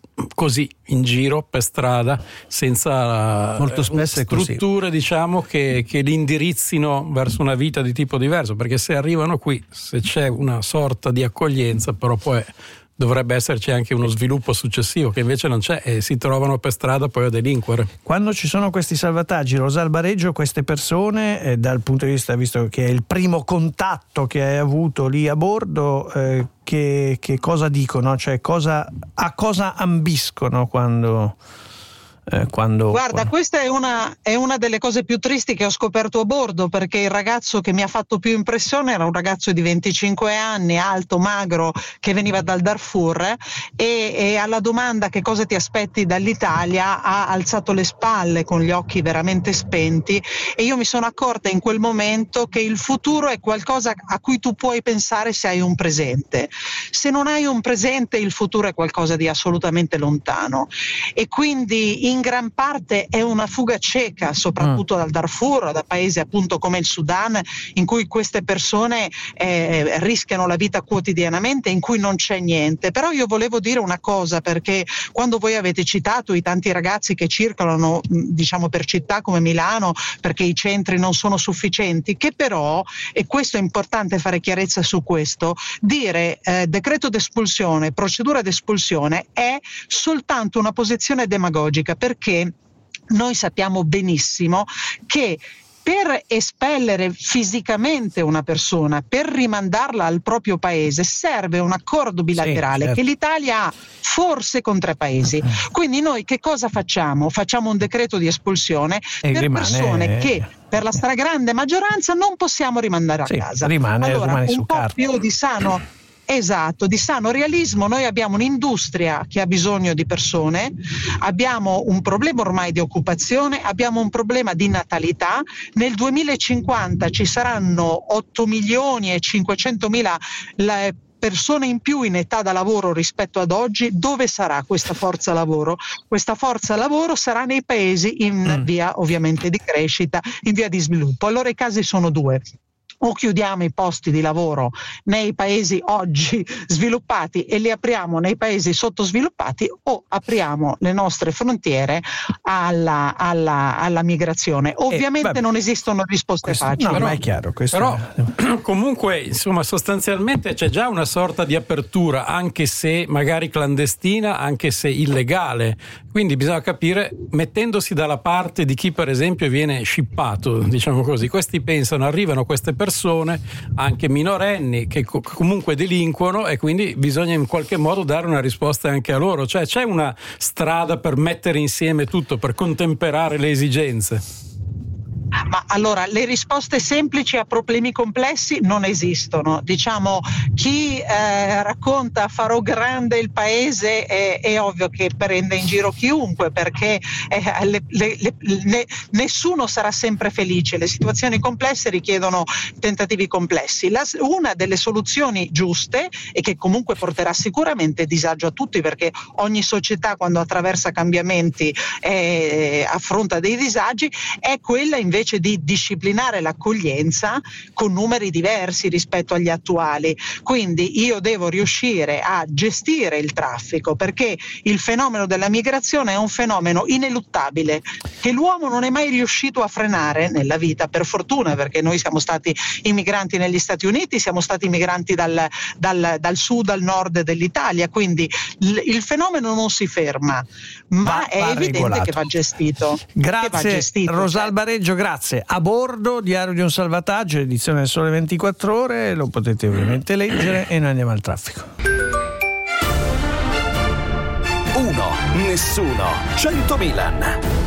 Speaker 5: così in giro per strada senza
Speaker 6: molto spesso
Speaker 5: strutture, diciamo, che, che li indirizzino verso una vita di tipo diverso, perché se arrivano qui, se c'è una sorta di accoglienza, però poi dovrebbe esserci anche uno sviluppo successivo che invece non c'è e si trovano per strada poi a delinquere.
Speaker 4: Quando ci sono questi salvataggi, Rosalba Reggio, queste persone eh, dal punto di vista, visto che è il primo contatto che hai avuto lì a bordo, eh, che, che cosa dicono? Cioè cosa, a cosa ambiscono quando... Eh, quando,
Speaker 10: Guarda,
Speaker 4: quando...
Speaker 10: questa è una, è una delle cose più tristi che ho scoperto a bordo, perché il ragazzo che mi ha fatto più impressione era un ragazzo di venticinque anni, alto, magro, che veniva dal Darfur e, e alla domanda che cosa ti aspetti dall'Italia ha alzato le spalle con gli occhi veramente spenti, e io mi sono accorta in quel momento che il futuro è qualcosa a cui tu puoi pensare se hai un presente. Se non hai un presente, il futuro è qualcosa di assolutamente lontano, e quindi in in gran parte è una fuga cieca, soprattutto mm. dal Darfur, da paesi appunto come il Sudan, in cui queste persone eh, rischiano la vita quotidianamente, in cui non c'è niente. Però io volevo dire una cosa, perché quando voi avete citato i tanti ragazzi che circolano, diciamo, per città come Milano, perché i centri non sono sufficienti, che però, e questo è importante fare chiarezza su questo, dire eh, decreto d'espulsione, procedura d'espulsione è soltanto una posizione demagogica, perché noi sappiamo benissimo che per espellere fisicamente una persona, per rimandarla al proprio paese, serve un accordo bilaterale, sì, certo, che l'Italia ha forse con tre paesi. Quindi noi che cosa facciamo? Facciamo un decreto di espulsione e per rimane... persone che per la stragrande maggioranza non possiamo rimandare a
Speaker 4: sì,
Speaker 10: casa.
Speaker 4: Rimane,
Speaker 10: allora,
Speaker 4: rimane
Speaker 10: un
Speaker 4: su
Speaker 10: po'
Speaker 4: carta.
Speaker 10: più di sano... Esatto, di sano realismo. Noi abbiamo un'industria che ha bisogno di persone, abbiamo un problema ormai di occupazione, abbiamo un problema di natalità. Nel duemilacinquanta ci saranno otto milioni e cinquecentomila persone in più in età da lavoro rispetto ad oggi. Dove sarà questa forza lavoro? Questa forza lavoro sarà nei paesi in mm. via ovviamente di crescita, in via di sviluppo. Allora i casi sono due: o chiudiamo i posti di lavoro nei paesi oggi sviluppati e li apriamo nei paesi sottosviluppati, o apriamo le nostre frontiere alla, alla, alla migrazione. Ovviamente eh, non esistono risposte
Speaker 4: questo,
Speaker 10: facili.
Speaker 4: No, ma è chiaro, questo
Speaker 5: però
Speaker 4: è...
Speaker 5: comunque, insomma, sostanzialmente c'è già una sorta di apertura, anche se magari clandestina, anche se illegale. quindi bisogna capire, mettendosi dalla parte di chi per esempio viene scippato, diciamo così. Questi pensano, arrivano queste persone anche minorenni che co- comunque delinquono, e quindi bisogna in qualche modo dare una risposta anche a loro. Cioè c'è una strada per mettere insieme tutto, per contemperare le esigenze?
Speaker 10: Ma allora, le risposte semplici a problemi complessi non esistono. Diciamo, chi eh, racconta farò grande il paese è, è ovvio che prende in giro chiunque, perché eh, le, le, le, ne, nessuno sarà sempre felice. Le situazioni complesse richiedono tentativi complessi. La, una delle soluzioni giuste, e che comunque porterà sicuramente disagio a tutti, perché ogni società quando attraversa cambiamenti eh, affronta dei disagi, è quella invece invece di disciplinare l'accoglienza con numeri diversi rispetto agli attuali. Quindi io devo riuscire a gestire il traffico, perché il fenomeno della migrazione è un fenomeno ineluttabile che l'uomo non è mai riuscito a frenare nella vita, per fortuna, perché noi siamo stati immigranti negli Stati Uniti, siamo stati migranti dal, dal, dal sud al nord dell'Italia, quindi il, il fenomeno non si ferma, ma
Speaker 4: va,
Speaker 10: è
Speaker 4: va
Speaker 10: evidente
Speaker 4: regolato.
Speaker 10: che va gestito.
Speaker 4: Grazie,
Speaker 10: va gestito,
Speaker 4: Rosalba
Speaker 10: cioè.
Speaker 4: Reggio, grazie. A bordo, Diario di un salvataggio, edizione del Sole ventiquattro Ore, lo potete ovviamente leggere, e noi andiamo al traffico.
Speaker 3: Uno, nessuno, cento Milan.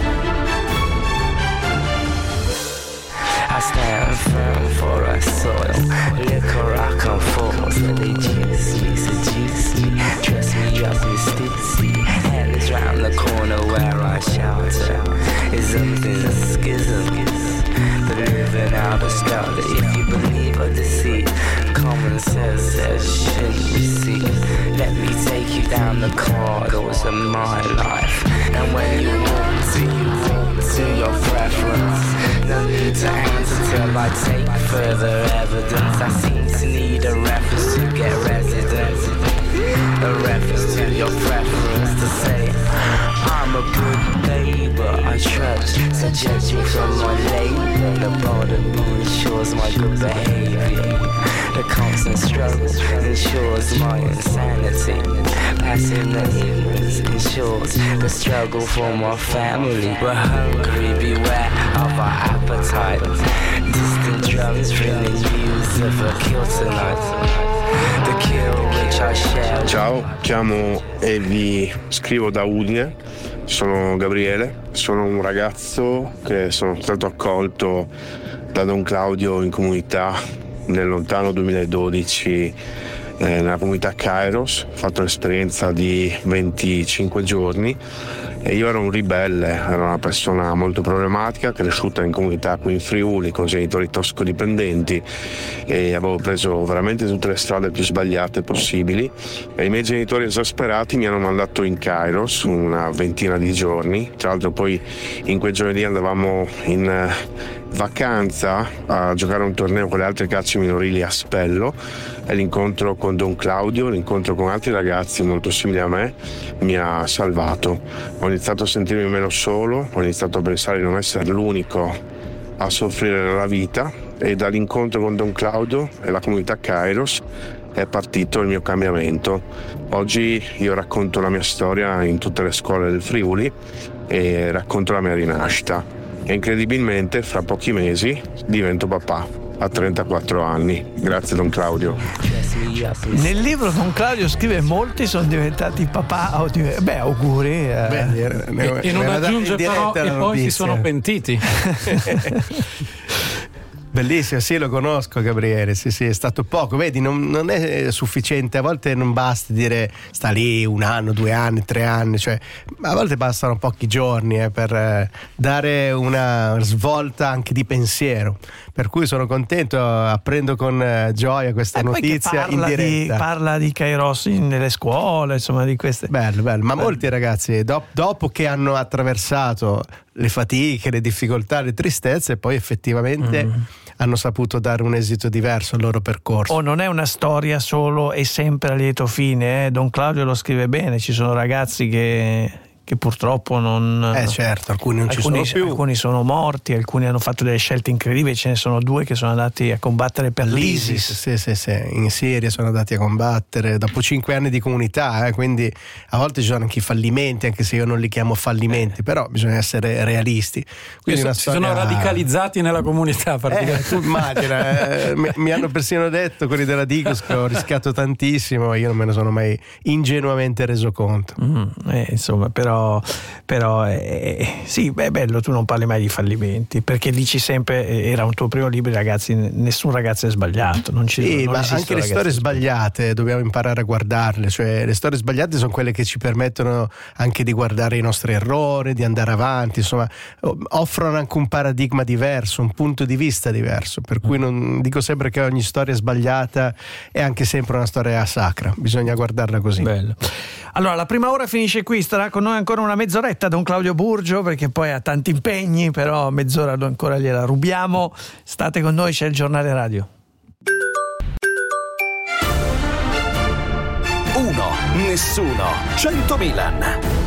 Speaker 11: I stand firm for our soil. Liquor I come for, so they juice me, seduce me, dress me up in stitsy. And it's round the corner where I shelter. Isms and schisms, but living out of shelter. If you believe or deceit, common sense says shouldn't receive. Let me take you down the corridors of my life. And when you walk to, you walk to your preference. No need to answer till I take further evidence. I seem to need a reference to get residence. A reference to your preference to say I'm a good neighbor, I trust. So judge me from my label. The border ensures my good behavior. The constant struggle ensures my insanity. Passing the ignorance ensures the struggle for my family. We're hungry, beware of our appetite. Distant drums bringing news of a kill tonight. The kill which I share.
Speaker 12: Ciao, chiamo e vi scrivo da Udine. Sono Gabriele, sono un ragazzo che sono stato accolto da Don Claudio in comunità nel lontano duemiladodici eh, nella comunità Kairos. Ho fatto l'esperienza di venticinque giorni e io ero un ribelle, ero una persona molto problematica, cresciuta in comunità qui in Friuli con genitori tossicodipendenti, e avevo preso veramente tutte le strade più sbagliate possibili, e i miei genitori esasperati mi hanno mandato in Kairos una ventina di giorni. Tra l'altro poi in quei giorni lì andavamo in vacanza a giocare un torneo con le altre calci minorili a Spello, e l'incontro con Don Claudio, l'incontro con altri ragazzi molto simili a me, mi ha salvato. Ho iniziato a sentirmi meno solo, ho iniziato a pensare di non essere l'unico a soffrire nella vita, e dall'incontro con Don Claudio e la comunità Kairos è partito il mio cambiamento. Oggi io racconto la mia storia in tutte le scuole del Friuli e racconto la mia rinascita, e incredibilmente fra pochi mesi divento papà a trentaquattro anni. Grazie Don Claudio.
Speaker 4: Nel libro Don Claudio scrive molti sono diventati papà. Beh, auguri. Eh.
Speaker 5: Beh, e, e non aggiunge però e poi si sono pentiti.
Speaker 6: Bellissimo, sì, lo conosco Gabriele, sì sì, è stato poco, vedi, non, non è sufficiente, a volte non basta dire sta lì un anno, due anni, tre anni, cioè a volte bastano pochi giorni eh, per eh, dare una svolta anche di pensiero, per cui sono contento, apprendo con eh, gioia questa
Speaker 4: eh,
Speaker 6: notizia in diretta.
Speaker 4: Di, parla di Kairos nelle scuole, insomma di queste.
Speaker 6: Bello, bello, ma
Speaker 4: bello.
Speaker 6: Molti ragazzi do, dopo che hanno attraversato le fatiche, le difficoltà, le tristezze, poi effettivamente mm. hanno saputo dare un esito diverso al loro percorso.
Speaker 4: Oh, non è una storia solo e sempre a lieto fine, eh? Don Claudio lo scrive bene, ci sono ragazzi che, che purtroppo non...
Speaker 6: Eh certo, alcuni non
Speaker 4: alcuni,
Speaker 6: ci sono più.
Speaker 4: Alcuni sono morti, alcuni hanno fatto delle scelte incredibili, ce ne sono due che sono andati a combattere per l'ISIS.
Speaker 6: Sì, sì, sì, in Siria sono andati a combattere dopo cinque anni di comunità, eh, quindi a volte ci sono anche i fallimenti, anche se io non li chiamo fallimenti, eh. però bisogna essere realisti. Quindi
Speaker 5: si
Speaker 6: una storia...
Speaker 5: sono radicalizzati nella comunità.
Speaker 6: Eh, tu immagina, eh, mi, mi hanno persino detto quelli della Digos che ho rischiato tantissimo, io non me ne sono mai ingenuamente reso conto.
Speaker 4: Mm, eh, insomma, però, però eh, sì, beh, è bello, tu non parli mai di fallimenti, perché dici sempre, eh, era un tuo primo libro, ragazzi, nessun ragazzo è sbagliato. Non ci,
Speaker 6: sì,
Speaker 4: non
Speaker 6: ma anche le storie sbagliate dobbiamo imparare a guardarle, cioè le storie sbagliate sono quelle che ci permettono anche di guardare i nostri errori, di andare avanti, insomma, offrono anche un paradigma diverso, un punto di vista diverso, per cui non dico sempre che ogni storia sbagliata è anche sempre una storia sacra, bisogna guardarla così.
Speaker 4: Bello. Allora, la prima ora finisce qui, starà con noi ancora una mezz'oretta Don Claudio Burgio, perché poi ha tanti impegni, però mezz'ora ancora gliela rubiamo. State con noi, c'è il giornale radio.
Speaker 3: Uno, nessuno, cento Milan.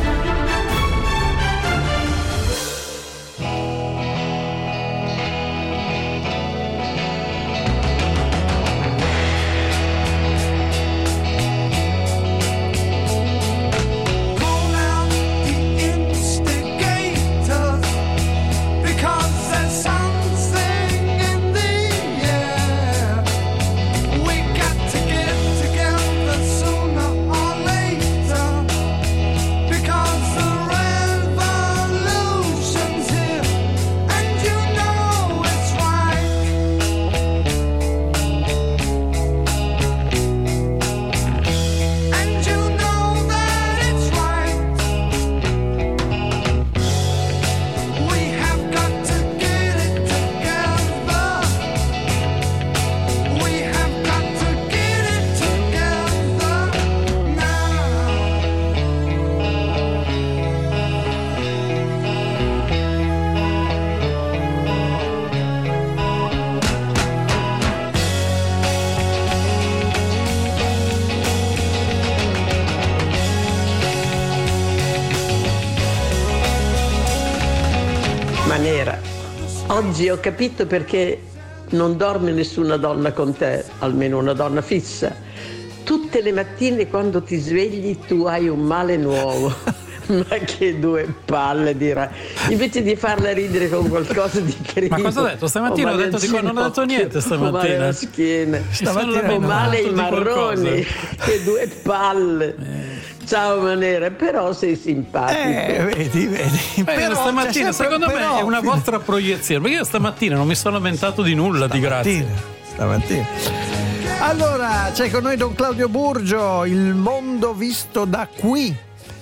Speaker 13: Manera, oggi ho capito perché non dorme nessuna donna con te, almeno una donna fissa. Tutte le mattine quando ti svegli tu hai un male nuovo. Ma che due palle, dirà. Invece di farla ridere con qualcosa di carino.
Speaker 5: Ma cosa ha detto? Stamattina ho detto di qua, non ha detto niente stamattina.
Speaker 13: Ho male alla schiena.
Speaker 5: Stamattina
Speaker 13: ho male ai marroni. Che due palle. Eh. Ciao Manera, però sei simpatico.
Speaker 4: Eh, vedi, vedi.
Speaker 5: Eh,
Speaker 4: però,
Speaker 5: stamattina, secondo
Speaker 4: però,
Speaker 5: me è una vostra proiezione, perché io stamattina non mi sono lamentato di nulla,
Speaker 4: stamattina,
Speaker 5: di grazia.
Speaker 4: Stamattina. Allora, c'è con noi Don Claudio Burgio, Il mondo visto da qui.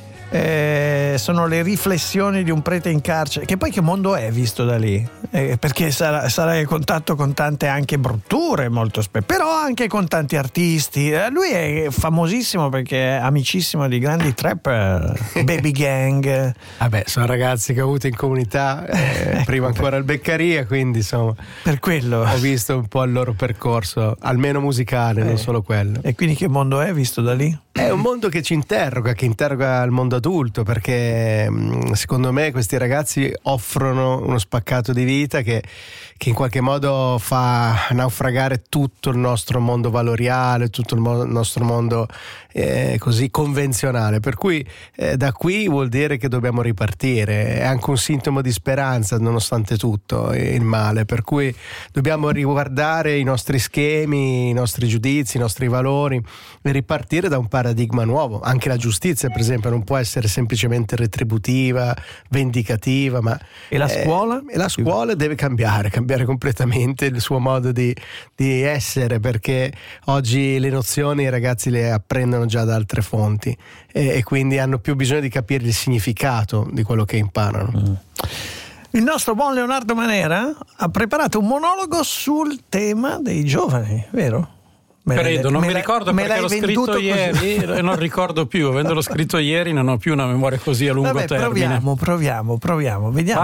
Speaker 4: Eh, sono le riflessioni di un prete in carcere, che poi che mondo è visto da lì? Eh, perché sarà, sarà in contatto con tante anche brutture molto spesso, però anche con tanti artisti. Eh, lui è famosissimo perché è amicissimo di grandi trapper, Baby Gang.
Speaker 6: Vabbè, sono ragazzi che ho avuto in comunità eh, ecco, prima ancora al Beccaria, quindi insomma
Speaker 4: per quello
Speaker 6: ho visto un po' il loro percorso, almeno musicale, eh. non solo quello.
Speaker 4: E quindi che mondo è visto da lì?
Speaker 6: È un mondo che ci interroga, che interroga il mondo adulto, perché secondo me questi ragazzi offrono uno spaccato di vita che, che in qualche modo fa naufragare tutto il nostro mondo valoriale, tutto il mo- nostro mondo eh, così convenzionale, per cui eh, da qui vuol dire che dobbiamo ripartire, è anche un sintomo di speranza nonostante tutto il male, per cui dobbiamo riguardare i nostri schemi, i nostri giudizi, i nostri valori e ripartire da un paradigma nuovo. Anche la giustizia, per esempio, non può essere semplicemente retributiva, vendicativa, ma
Speaker 4: e la scuola?
Speaker 6: Eh, e la scuola deve cambiare, cambiare completamente il suo modo di, di essere, perché oggi le nozioni i ragazzi le apprendono già da altre fonti e, e quindi hanno più bisogno di capire il significato di quello che imparano.
Speaker 4: Mm. Il nostro buon Leonardo Manera ha preparato un monologo sul tema dei giovani, vero?
Speaker 5: Me Credo, non mi ricordo perché l'ho scritto ieri e non ricordo più. Avendolo scritto ieri non ho più una memoria così a lungo
Speaker 4: Vabbè,
Speaker 5: termine.
Speaker 4: Proviamo, proviamo, proviamo. Vediamo.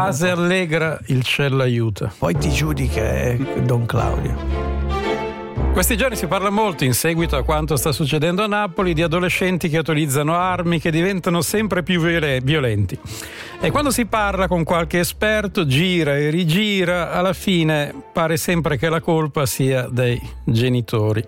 Speaker 5: Questi giorni si parla molto, in seguito a quanto sta succedendo a Napoli, di adolescenti che utilizzano armi che diventano sempre più violenti. E quando si parla con qualche esperto, gira e rigira, alla fine pare sempre che la colpa sia dei genitori.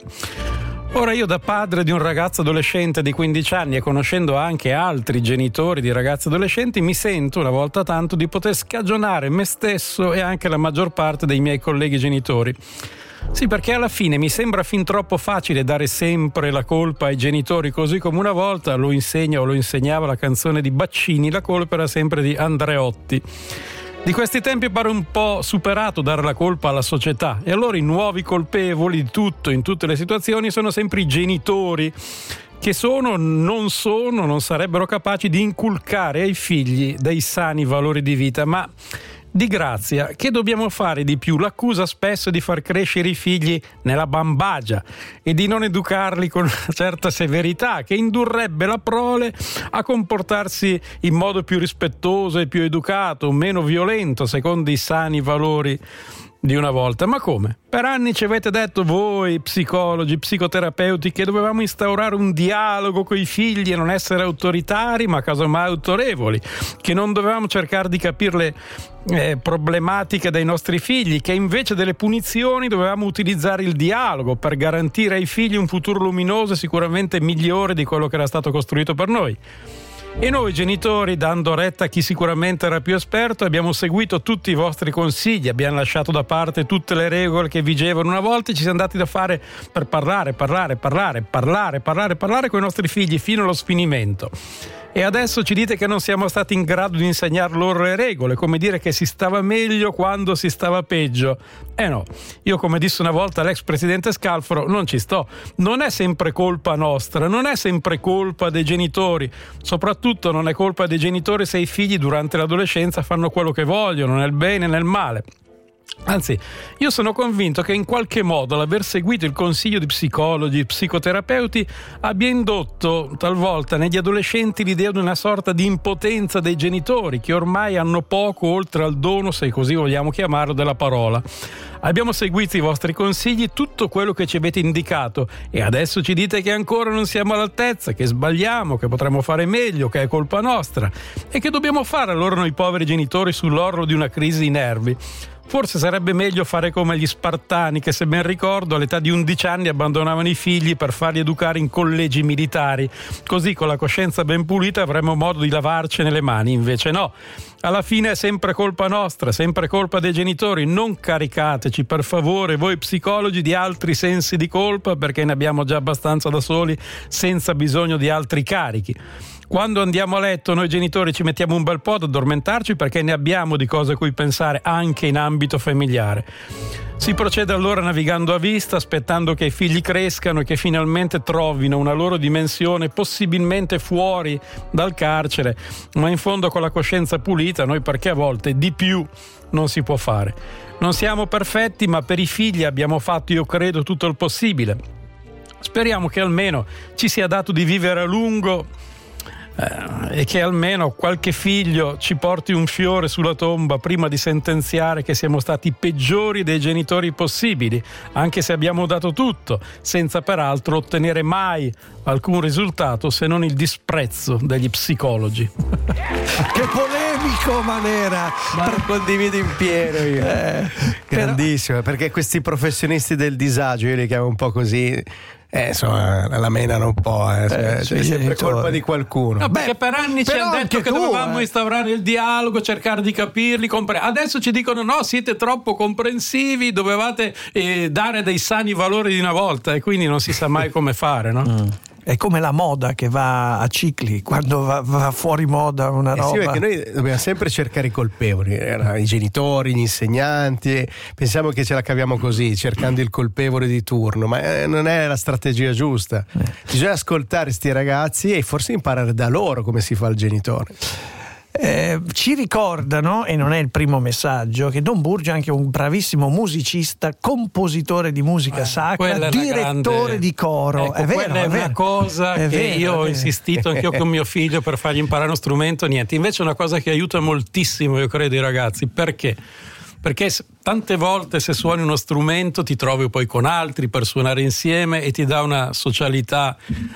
Speaker 5: Ora, io da padre di un ragazzo adolescente di quindici anni e conoscendo anche altri genitori di ragazzi adolescenti, mi sento una volta tanto di poter scagionare me stesso e anche la maggior parte dei miei colleghi genitori. Sì, perché alla fine mi sembra fin troppo facile dare sempre la colpa ai genitori, così come una volta lo insegna o lo insegnava la canzone di Baccini, la colpa era sempre di Andreotti. Di questi tempi pare un po' superato dare la colpa alla società, e allora i nuovi colpevoli di tutto in tutte le situazioni sono sempre i genitori, che sono, non sono, non sarebbero capaci di inculcare ai figli dei sani valori di vita. Ma di grazia, che dobbiamo fare di più? L'accusa spesso è di far crescere i figli nella bambagia e di non educarli con una certa severità che indurrebbe la prole a comportarsi in modo più rispettoso e più educato, meno violento, secondo i sani valori di una volta. Ma come? Per anni ci avete detto voi, psicologi, psicoterapeuti, che dovevamo instaurare un dialogo con i figli e non essere autoritari, ma casomai autorevoli, che non dovevamo cercare di capire le eh, problematiche dei nostri figli, che invece delle punizioni dovevamo utilizzare il dialogo per garantire ai figli un futuro luminoso e sicuramente migliore di quello che era stato costruito per noi. E noi genitori, dando retta a chi sicuramente era più esperto, abbiamo seguito tutti i vostri consigli, abbiamo lasciato da parte tutte le regole che vigevano una volta e ci siamo dati da fare per parlare, parlare, parlare, parlare, parlare, parlare con i nostri figli fino allo sfinimento. E adesso ci dite che non siamo stati in grado di insegnar loro le regole, come dire che si stava meglio quando si stava peggio. Eh no, io, come disse una volta l'ex presidente Scalfaro, non ci sto. Non è sempre colpa nostra, non è sempre colpa dei genitori, soprattutto non è colpa dei genitori se i figli durante l'adolescenza fanno quello che vogliono, nel bene e nel male. Anzi, io sono convinto che in qualche modo l'aver seguito il consiglio di psicologi, psicoterapeuti abbia indotto talvolta negli adolescenti l'idea di una sorta di impotenza dei genitori, che ormai hanno poco oltre al dono, se così vogliamo chiamarlo, della parola. Abbiamo seguito i vostri consigli, tutto quello che ci avete indicato, e adesso ci dite che ancora non siamo all'altezza, che sbagliamo, che potremmo fare meglio, che è colpa nostra. E che dobbiamo fare allora noi poveri genitori sull'orlo di una crisi di nervi? Forse sarebbe meglio fare come gli Spartani, che, se ben ricordo, all'età di undici anni abbandonavano i figli per farli educare in collegi militari. Così, con la coscienza ben pulita, avremmo modo di lavarcene le mani. Invece no. Alla fine è sempre colpa nostra, sempre colpa dei genitori. Non caricateci, per favore, voi psicologi, di altri sensi di colpa, perché ne abbiamo già abbastanza da soli, senza bisogno di altri carichi. Quando andiamo a letto noi genitori ci mettiamo un bel po' ad addormentarci, perché ne abbiamo di cose a cui pensare anche in ambito familiare. Si procede allora navigando a vista, aspettando che i figli crescano e che finalmente trovino una loro dimensione, possibilmente fuori dal carcere, ma in fondo con la coscienza pulita, noi, perché a volte di più non si può fare. Non siamo perfetti, ma per i figli abbiamo fatto, io credo, tutto il possibile. Speriamo che almeno ci sia dato di vivere a lungo, Eh, e che almeno qualche figlio ci porti un fiore sulla tomba prima di sentenziare che siamo stati i peggiori dei genitori possibili, anche se abbiamo dato tutto, senza peraltro ottenere mai alcun risultato se non il disprezzo degli psicologi.
Speaker 4: Che polemico, Manera!
Speaker 6: Ma lo condivido in pieno io. Eh, grandissimo, perché questi professionisti del disagio, io li chiamo un po' così, Eh, insomma, la menano un po', eh. Eh, c'è sempre colpa di qualcuno.
Speaker 5: No, perché per anni ci hanno detto che
Speaker 6: tu,
Speaker 5: dovevamo
Speaker 6: eh.
Speaker 5: instaurare il dialogo, cercare di capirli, compre- adesso ci dicono no, siete troppo comprensivi, dovevate eh, dare dei sani valori di una volta, e quindi non si sa mai come fare, no?
Speaker 4: Mm. È come la moda che va a cicli, quando va, va fuori moda una roba.
Speaker 6: Eh sì, perché noi dobbiamo sempre cercare i colpevoli, i genitori, gli insegnanti, pensiamo che ce la caviamo così, cercando il colpevole di turno, ma non è la strategia giusta. Bisogna ascoltare sti ragazzi e forse imparare da loro come si fa il genitore.
Speaker 4: Eh, ci ricordano, e non è il primo messaggio, che Don Burgio è anche un bravissimo musicista, compositore di musica eh, sacra, direttore grande... di coro.
Speaker 5: Ecco,
Speaker 4: è vero,
Speaker 5: quella è,
Speaker 4: è
Speaker 5: una
Speaker 4: vero.
Speaker 5: cosa
Speaker 4: è
Speaker 5: che
Speaker 4: vero,
Speaker 5: io ho insistito anch'io con mio figlio per fargli imparare uno strumento, niente. Invece è una cosa che aiuta moltissimo, io credo, i ragazzi. Perché? Perché tante volte se suoni uno strumento ti trovi poi con altri per suonare insieme e ti dà una socialità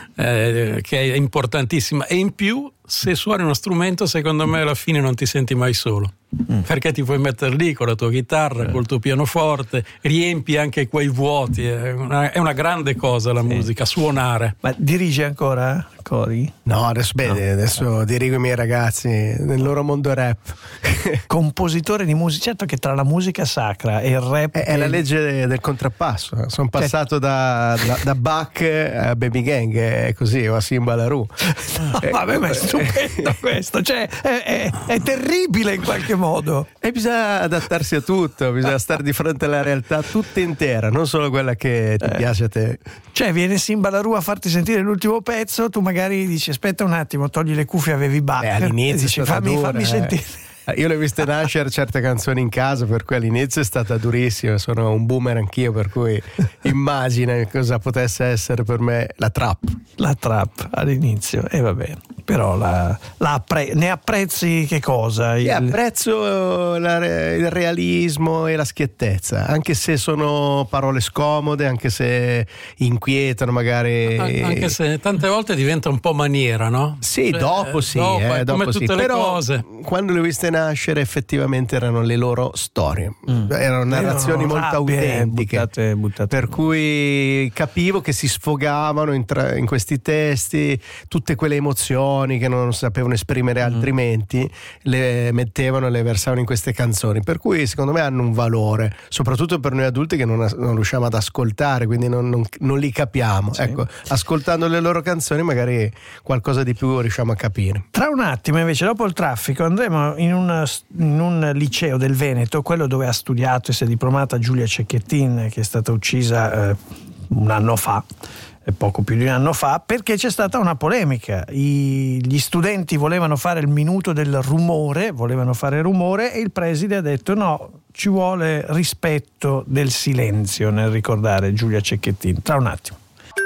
Speaker 5: eh, che è importantissima, e in più se suoni uno strumento secondo me alla fine non ti senti mai solo, mm. perché ti puoi mettere lì con la tua chitarra, col tuo pianoforte, riempi anche quei vuoti, è una, è una grande cosa la sì. musica, suonare.
Speaker 4: Ma dirige ancora, Cori?
Speaker 6: No, adesso, beh,
Speaker 4: no.
Speaker 6: adesso dirigo i miei ragazzi nel loro mondo rap.
Speaker 4: Compositore di musica, certo che tra la musica sacra e il rap
Speaker 6: è, è la legge del contrappasso, sono passato da, da, da Bach a Baby Gang, è così, o a Simba La Rue.
Speaker 4: No, vabbè, ma è stupendo questo, cioè è, è, è terribile in qualche modo,
Speaker 6: e bisogna adattarsi a tutto, bisogna stare di fronte alla realtà tutta intera, non solo quella che ti eh. piace a te.
Speaker 4: Cioè viene Simba La Rue a farti sentire l'ultimo pezzo, tu magari dici aspetta un attimo, togli le cuffie, avevi Bach,
Speaker 6: eh, all'inizio
Speaker 4: dici, fammi,
Speaker 6: dura,
Speaker 4: fammi
Speaker 6: eh.
Speaker 4: sentire.
Speaker 6: Io le ho viste nascere certe canzoni in casa, per cui all'inizio è stata durissima, sono un boomer anch'io, per cui immagina cosa potesse essere per me la trap.
Speaker 4: La trap all'inizio, e eh, vabbè, però la, la appre- ne apprezzi che cosa?
Speaker 6: Il... apprezzo la, il realismo e la schiettezza, anche se sono parole scomode, anche se inquietano magari.
Speaker 5: Anche se tante volte diventa un po' maniera, no?
Speaker 6: Sì,
Speaker 5: cioè,
Speaker 6: dopo sì,
Speaker 5: dopo,
Speaker 6: eh, dopo
Speaker 5: come
Speaker 6: sì.
Speaker 5: tutte le
Speaker 6: Però
Speaker 5: cose.
Speaker 6: Quando le ho viste nascere effettivamente erano le loro storie, mm. erano narrazioni
Speaker 4: erano
Speaker 6: molto
Speaker 4: rabbie,
Speaker 6: autentiche,
Speaker 4: buttate, buttate.
Speaker 6: Per cui capivo che si sfogavano in, tra- in questi testi tutte quelle emozioni che non sapevano esprimere mm. altrimenti, le mettevano e le versavano in queste canzoni, per cui secondo me hanno un valore, soprattutto per noi adulti che non, non riusciamo ad ascoltare, quindi non, non, non li capiamo, sì. Ecco, ascoltando le loro canzoni magari qualcosa di più riusciamo a capire.
Speaker 4: Tra un attimo invece, dopo il traffico, andremo in un in un liceo del Veneto, quello dove ha studiato e si è diplomata Giulia Cecchettin, che è stata uccisa eh, un anno fa, eh, poco più di un anno fa, perché c'è stata una polemica. I, gli studenti volevano fare il minuto del rumore, volevano fare rumore, e il preside ha detto no, ci vuole rispetto del silenzio nel ricordare Giulia Cecchettin. Tra un attimo.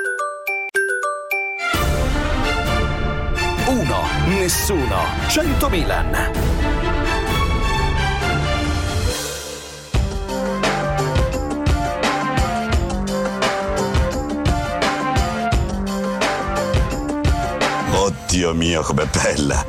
Speaker 3: Uno, nessuno, cento Milan.
Speaker 14: Oddio mio, com'è bella!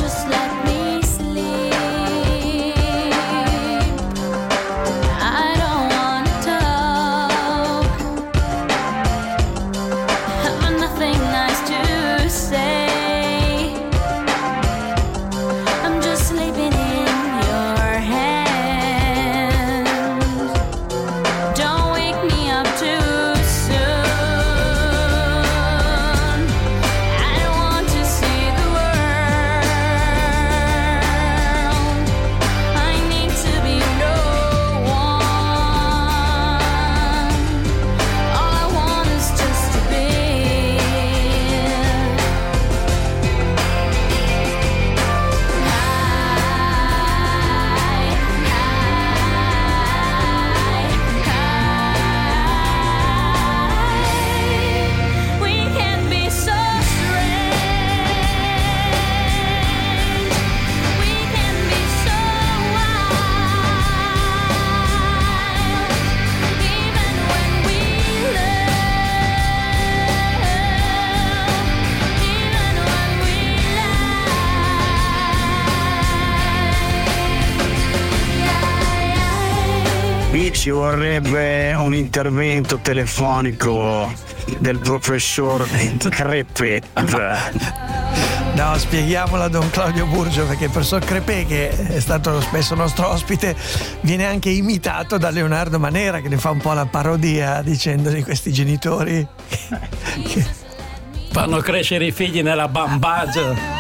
Speaker 15: Ci vorrebbe un intervento telefonico del professor Crepè.
Speaker 4: No, spieghiamola a Don Claudio Burgio, perché il professor Crepè, che è stato spesso nostro ospite, viene anche imitato da Leonardo Manera, che ne fa un po' la parodia dicendo di questi genitori che
Speaker 5: fanno crescere i figli nella bambagia.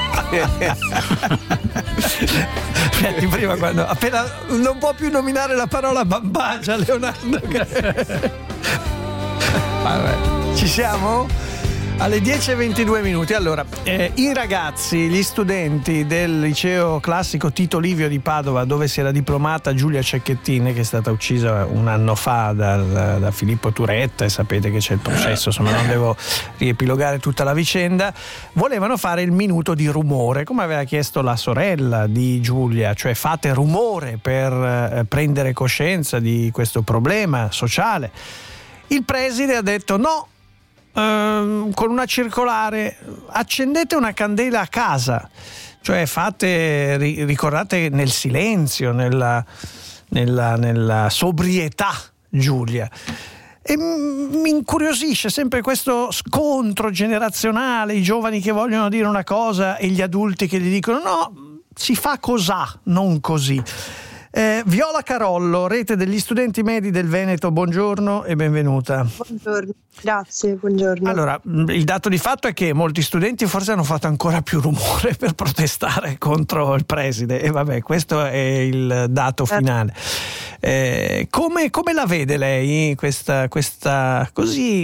Speaker 4: Senti, prima quando appena non può più nominare la parola bambagia, Leonardo. Vabbè, ci siamo? Alle dieci e ventidue minuti. Allora, eh, i ragazzi, gli studenti del liceo classico Tito Livio di Padova, dove si era diplomata Giulia Cecchettin, che è stata uccisa un anno fa dal, da Filippo Turetta, e sapete che c'è il processo, insomma non devo riepilogare tutta la vicenda, volevano fare il minuto di rumore, come aveva chiesto la sorella di Giulia, cioè fate rumore per eh, prendere coscienza di questo problema sociale. Il preside ha detto no, Uh, con una circolare: accendete una candela a casa, cioè fate, ricordate nel silenzio, nella, nella, nella sobrietà, Giulia. E mi incuriosisce sempre questo scontro generazionale, i giovani che vogliono dire una cosa e gli adulti che gli dicono no, si fa cosà, non così. Eh, Viola Carollo, rete degli studenti medi del Veneto, buongiorno e benvenuta.
Speaker 16: Buongiorno, grazie, buongiorno.
Speaker 4: Allora, il dato di fatto è che molti studenti forse hanno fatto ancora più rumore per protestare contro il preside, e vabbè, questo è il dato finale. Eh, come, come la vede lei questa, questa così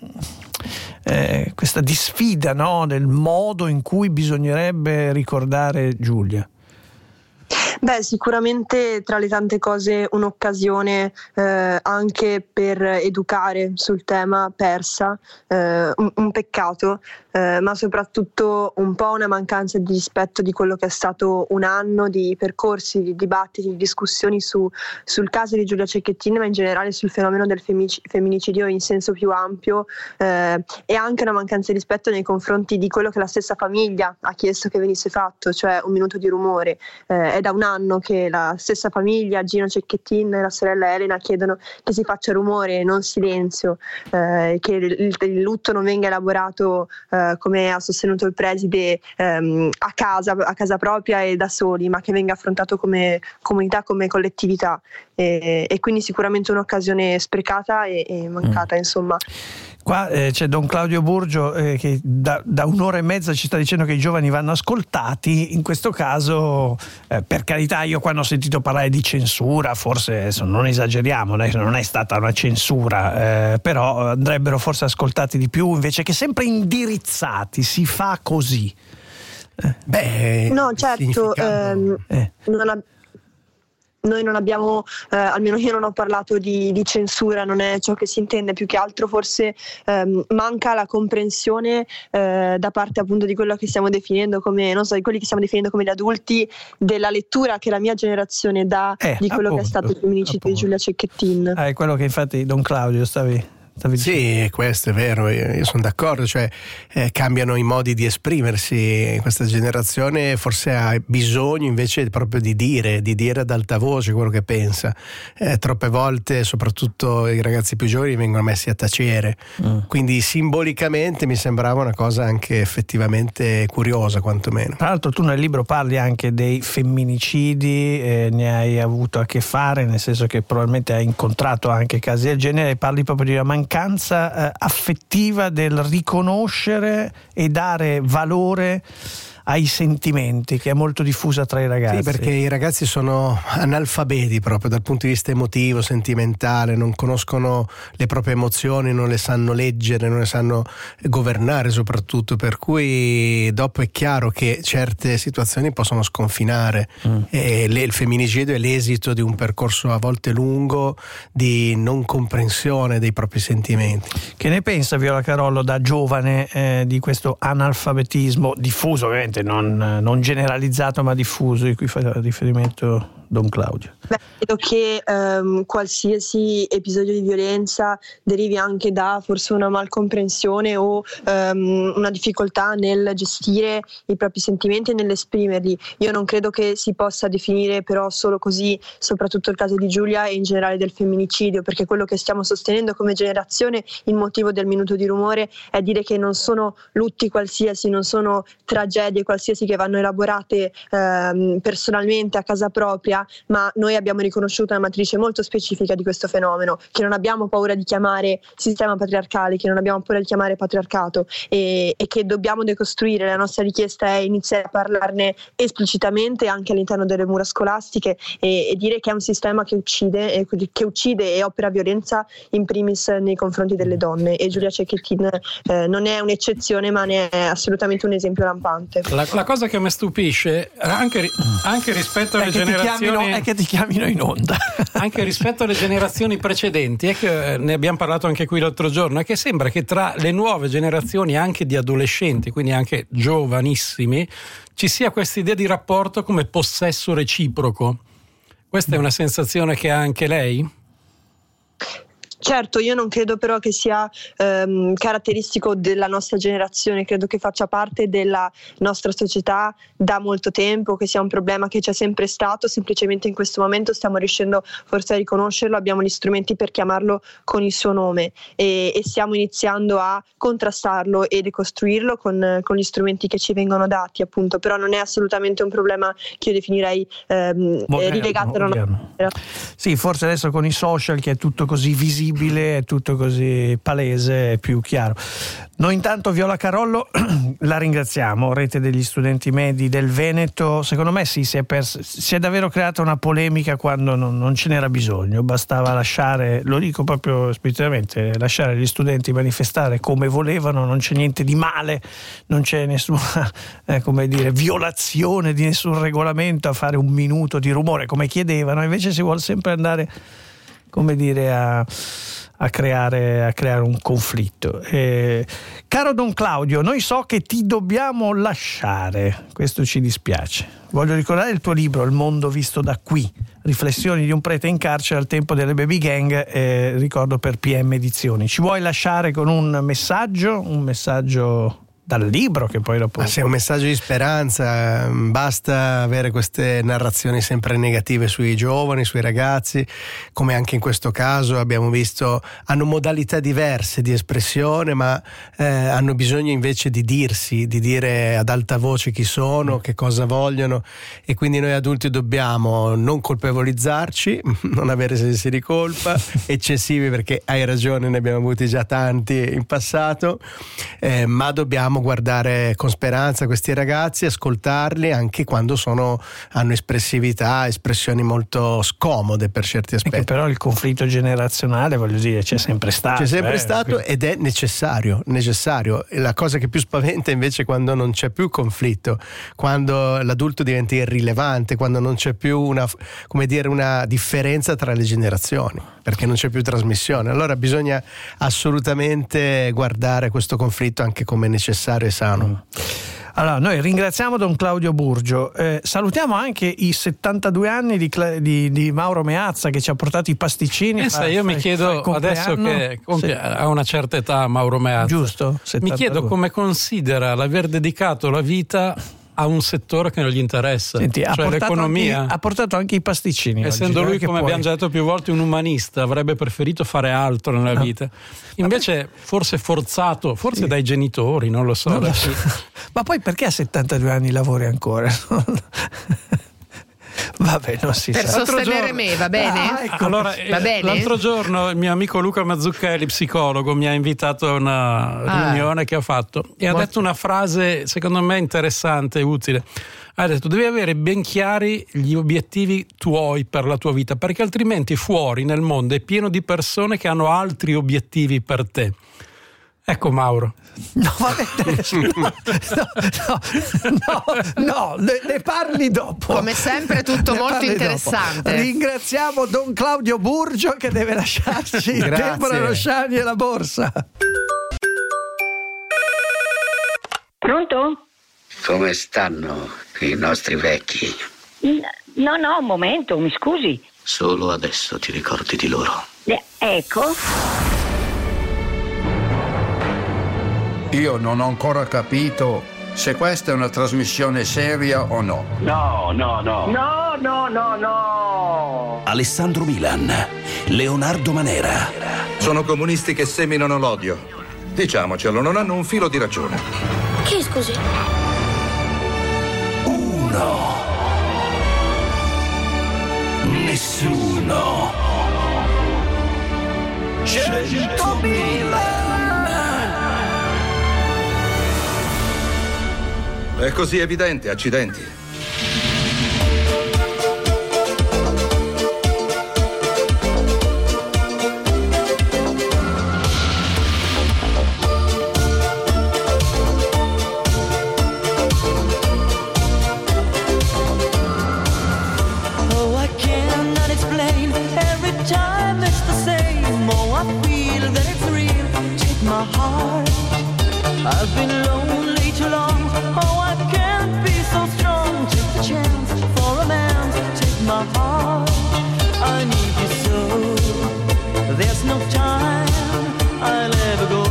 Speaker 4: eh, questa disfida, no, del modo in cui bisognerebbe ricordare Giulia?
Speaker 16: Beh, sicuramente tra le tante cose un'occasione eh, anche per educare sul tema persa, eh, un, un peccato, eh, ma soprattutto un po' una mancanza di rispetto di quello che è stato un anno di percorsi, di dibattiti, di discussioni su, sul caso di Giulia Cecchettin, ma in generale sul fenomeno del femminicidio in senso più ampio, eh, e anche una mancanza di rispetto nei confronti di quello che la stessa famiglia ha chiesto che venisse fatto, cioè un minuto di rumore. Eh, è da un anno che la stessa famiglia, Gino Cecchettin e la sorella Elena, chiedono che si faccia rumore e non silenzio, eh, che il, il lutto non venga elaborato, eh, come ha sostenuto il preside, ehm, a casa, a casa propria e da soli, ma che venga affrontato come comunità, come collettività, e, e quindi sicuramente un'occasione sprecata e, e mancata, mm. insomma.
Speaker 4: Qua eh, c'è Don Claudio Burgio eh, che da, da un'ora e mezza ci sta dicendo che i giovani vanno ascoltati. In questo caso, eh, per carità, io quando ho sentito parlare di censura, forse adesso non esageriamo, non è stata una censura, eh, però andrebbero forse ascoltati di più invece che sempre indirizzati. Si fa così.
Speaker 6: Eh, beh,
Speaker 16: no, certo, ehm,
Speaker 4: eh.
Speaker 16: non ha... Noi non abbiamo, eh, almeno io non ho parlato di, di censura, non è ciò che si intende, più che altro forse ehm, manca la comprensione eh, da parte appunto di quello che stiamo definendo come, non so, di quelli che stiamo definendo come gli adulti, della lettura che la mia generazione dà
Speaker 4: eh,
Speaker 16: di quello
Speaker 4: appunto,
Speaker 16: che è stato il femminicidio di Giulia Cecchettin.
Speaker 4: Ah, è quello che infatti Don Claudio stavi...
Speaker 6: Sì, questo è vero, io, io sono d'accordo, cioè eh, cambiano i modi di esprimersi. Questa generazione forse ha bisogno invece proprio di dire, di dire ad alta voce quello che pensa. Eh, troppe volte, soprattutto i ragazzi più giovani, vengono messi a tacere, mm. quindi simbolicamente mi sembrava una cosa anche effettivamente curiosa, quantomeno.
Speaker 4: Tra l'altro tu nel libro parli anche dei femminicidi, eh, ne hai avuto a che fare, nel senso che probabilmente hai incontrato anche casi del genere, parli proprio di una mancanza mancanza eh, affettiva del riconoscere e dare valore ai sentimenti, che è molto diffusa tra i ragazzi.
Speaker 6: Sì, perché i ragazzi sono analfabeti proprio dal punto di vista emotivo, sentimentale, non conoscono le proprie emozioni, non le sanno leggere, non le sanno governare soprattutto, per cui dopo è chiaro che certe situazioni possono sconfinare. Mm. E le, il femminicidio è l'esito di un percorso a volte lungo di non comprensione dei propri sentimenti.
Speaker 4: Che ne pensa Viola Carollo da giovane eh, di questo analfabetismo diffuso, ovviamente Non, non generalizzato ma diffuso, di cui fa riferimento Don Claudio?
Speaker 16: Beh, credo che ehm, qualsiasi episodio di violenza derivi anche da forse una malcomprensione o ehm, una difficoltà nel gestire i propri sentimenti e nell'esprimerli. Io non credo che si possa definire però solo così, soprattutto il caso di Giulia e in generale del femminicidio, perché quello che stiamo sostenendo come generazione, il motivo del minuto di rumore, è dire che non sono lutti qualsiasi, non sono tragedie qualsiasi che vanno elaborate ehm, personalmente a casa propria, storia, ma noi abbiamo riconosciuto una matrice molto specifica di questo fenomeno, che non abbiamo paura di chiamare sistema patriarcale, che non abbiamo paura di chiamare patriarcato, e, e che dobbiamo decostruire. La nostra richiesta è iniziare a parlarne esplicitamente anche all'interno delle mura scolastiche e, e dire che è un sistema che uccide, e, che uccide e opera violenza in primis nei confronti delle donne, e Giulia Cecchettin eh, non è un'eccezione, ma ne è assolutamente un esempio lampante.
Speaker 5: La, la cosa che mi stupisce anche, anche rispetto alle
Speaker 4: è che
Speaker 5: generazioni
Speaker 4: chiamino, è che ti chiamino in onda
Speaker 5: anche rispetto alle generazioni precedenti, è che ne abbiamo parlato anche qui l'altro giorno, è che sembra che tra le nuove generazioni anche di adolescenti, quindi anche giovanissimi, ci sia questa idea di rapporto come possesso reciproco. Questa è una sensazione che ha anche lei?
Speaker 16: Certo, io non credo però che sia ehm, caratteristico della nostra generazione, credo che faccia parte della nostra società da molto tempo, che sia un problema che c'è sempre stato, semplicemente in questo momento stiamo riuscendo forse a riconoscerlo, abbiamo gli strumenti per chiamarlo con il suo nome e, e stiamo iniziando a contrastarlo e decostruirlo con, con gli strumenti che ci vengono dati, appunto, però non è assolutamente un problema che io definirei ehm,
Speaker 4: moderno,
Speaker 16: rilegato alla nostra.
Speaker 4: Sì, forse adesso con i social, che è tutto così visibile, è tutto così palese, è più chiaro. Noi intanto, Viola Carollo, la ringraziamo, Rete degli Studenti Medi del Veneto. Secondo me sì, si è, persa, si è davvero creata una polemica quando non, non ce n'era bisogno, bastava lasciare, lo dico proprio esplicitamente, lasciare gli studenti manifestare come volevano, non c'è niente di male, non c'è nessuna eh, come dire, violazione di nessun regolamento a fare un minuto di rumore come chiedevano, invece si vuole sempre andare, come dire, a, a, creare, a creare un conflitto. Eh, caro Don Claudio, noi so che ti dobbiamo lasciare, questo ci dispiace. Voglio ricordare il tuo libro Il mondo visto da qui, riflessioni di un prete in carcere al tempo delle baby gang, eh, ricordo per P M Edizioni. Ci vuoi lasciare con un messaggio, un messaggio dal libro che poi dopo...
Speaker 6: Ma sì, è un messaggio di speranza, basta avere queste narrazioni sempre negative sui giovani, sui ragazzi, come anche in questo caso abbiamo visto, hanno modalità diverse di espressione, ma eh, hanno bisogno invece di dirsi, di dire ad alta voce chi sono, che cosa vogliono, e quindi noi adulti dobbiamo non colpevolizzarci, non avere sensi di colpa eccessivi, perché hai ragione, ne abbiamo avuti già tanti in passato, eh, ma dobbiamo guardare con speranza questi ragazzi, ascoltarli anche quando sono, hanno espressività, espressioni molto scomode per certi aspetti.
Speaker 4: Perché però il conflitto generazionale, voglio dire, c'è sempre stato.
Speaker 6: C'è sempre
Speaker 4: eh,
Speaker 6: stato
Speaker 4: quindi...
Speaker 6: ed è necessario, necessario. La cosa che più spaventa invece è quando non c'è più conflitto, quando l'adulto diventa irrilevante, quando non c'è più una, come dire, una differenza tra le generazioni, perché non c'è più trasmissione. Allora bisogna assolutamente guardare questo conflitto anche come necessario e sano.
Speaker 4: Allora, noi ringraziamo Don Claudio Burgio, eh, salutiamo anche i settantadue anni di, di, di Mauro Meazza, che ci ha portato i pasticcini.
Speaker 5: Pensa,
Speaker 4: fa,
Speaker 5: io
Speaker 4: fa,
Speaker 5: mi chiedo adesso che compie, ha una certa età Mauro Meazza,
Speaker 4: giusto?
Speaker 5: settantadue. Mi chiedo come considera l'aver dedicato la vita a un settore che non gli interessa.
Speaker 4: Senti,
Speaker 5: cioè
Speaker 4: ha portato
Speaker 5: l'economia.
Speaker 4: Anche, ha portato anche i pasticcini.
Speaker 5: Essendo
Speaker 4: oggi,
Speaker 5: lui, come
Speaker 4: puoi...
Speaker 5: abbiamo già detto più volte, un umanista, avrebbe preferito fare altro nella no. vita. Invece, forse forzato, forse sì. dai genitori, non lo so.
Speaker 4: Non lo so. Ma poi perché a settantadue anni lavori ancora? Vabbè, non si
Speaker 17: per
Speaker 4: sa.
Speaker 17: sostenere
Speaker 5: giorno...
Speaker 17: me, va bene?
Speaker 5: Ah, ecco. Allora,
Speaker 17: va bene?
Speaker 5: L'altro giorno il mio amico Luca Mazzucchelli, psicologo, mi ha invitato a una ah. riunione che ho fatto e Molto... ha detto una frase secondo me interessante e utile. Ha detto: devi avere ben chiari gli obiettivi tuoi per la tua vita, perché altrimenti fuori nel mondo è pieno di persone che hanno altri obiettivi per te. Ecco Mauro.
Speaker 4: No, vabbè, no, no, no, no ne, ne parli dopo.
Speaker 17: Come sempre tutto ne molto interessante.
Speaker 4: Dopo. Ringraziamo Don Claudio Burgio che deve lasciarci Deborah Rosciani e la borsa.
Speaker 18: Pronto?
Speaker 7: Come stanno i nostri vecchi?
Speaker 18: No, no, un momento, mi scusi.
Speaker 7: Solo adesso ti ricordi di loro.
Speaker 18: Eh, ecco.
Speaker 19: Io non ho ancora capito se questa è una trasmissione seria o no.
Speaker 15: No, no, no.
Speaker 18: No, no, no, no.
Speaker 3: Alessandro Milan, Leonardo Manera.
Speaker 20: Sono comunisti che seminano l'odio. Diciamocelo, non hanno un filo di ragione.
Speaker 21: Chi, scusi?
Speaker 3: Uno. Nessuno. Centomila.
Speaker 20: È così evidente, accidenti.
Speaker 11: I've been lonely too long. Oh, I can't be so strong. Take the chance for a man. Take my heart. I need you so. There's no time. I'll ever go.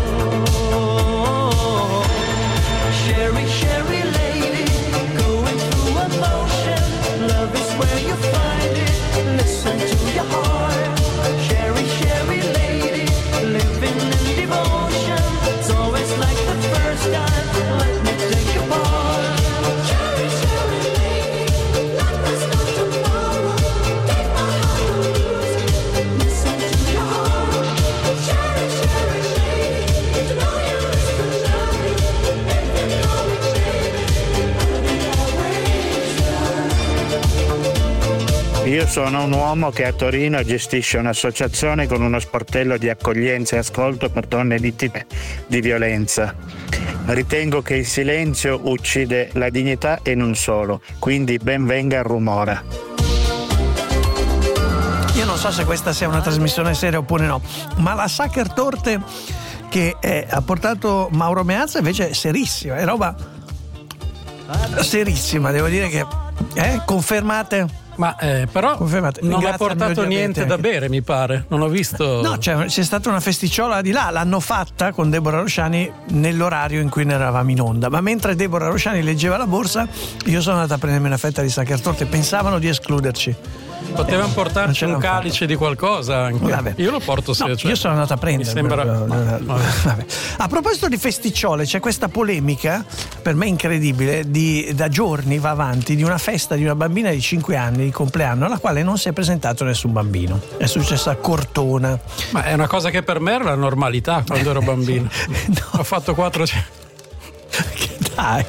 Speaker 11: Sherry, Sherry lady, going through emotion. Love is where you find it. Listen to your heart. Sherry, Sherry lady, living in devotion. It's always like the first time. Let me take your part. Sherry, Sherry lady, life is not tomorrow. Take my heart and lose it. Listen to your heart. Sherry, Sherry lady, to know you is to love me. If you know me, baby, I'll be always yours.
Speaker 21: Io sono un uomo che a Torino gestisce un'associazione con uno sportello di accoglienza e ascolto per donne vittime di violenza. Ritengo che il silenzio uccide la dignità e non solo, quindi ben venga il rumore.
Speaker 4: Io non so se questa sia una trasmissione seria oppure no, ma la Sachertorte che eh, ha portato Mauro Meazza invece è serissima, è roba serissima, devo dire che eh, confermate.
Speaker 5: Ma eh, però
Speaker 4: Confermate.
Speaker 5: non
Speaker 4: Grazie
Speaker 5: ha portato
Speaker 4: al mio
Speaker 5: niente
Speaker 4: diabete
Speaker 5: da
Speaker 4: anche.
Speaker 5: bere, mi pare. Non ho visto.
Speaker 4: No, c'è, c'è stata una festicciola di là, l'hanno fatta con Deborah Rosciani nell'orario in cui ne eravamo in onda, ma mentre Deborah Rosciani leggeva la borsa io sono andata a prendermi una fetta di Sachertorte. Pensavano di escluderci.
Speaker 5: Potevano portarci un calice di qualcosa anche.
Speaker 4: Vabbè.
Speaker 5: Io lo porto se
Speaker 4: No,
Speaker 5: cioè,
Speaker 4: io sono andato a prendere.
Speaker 5: mi sembra...
Speaker 4: Vabbè. Vabbè. A proposito di festicciole, c'è questa polemica, per me incredibile, di, da giorni va avanti, di una festa di una bambina di cinque anni di compleanno alla quale non si è presentato nessun bambino. È successa a Cortona.
Speaker 5: Ma è una cosa che per me era la normalità quando ero bambino. No. Ho fatto quattro.
Speaker 4: Dai.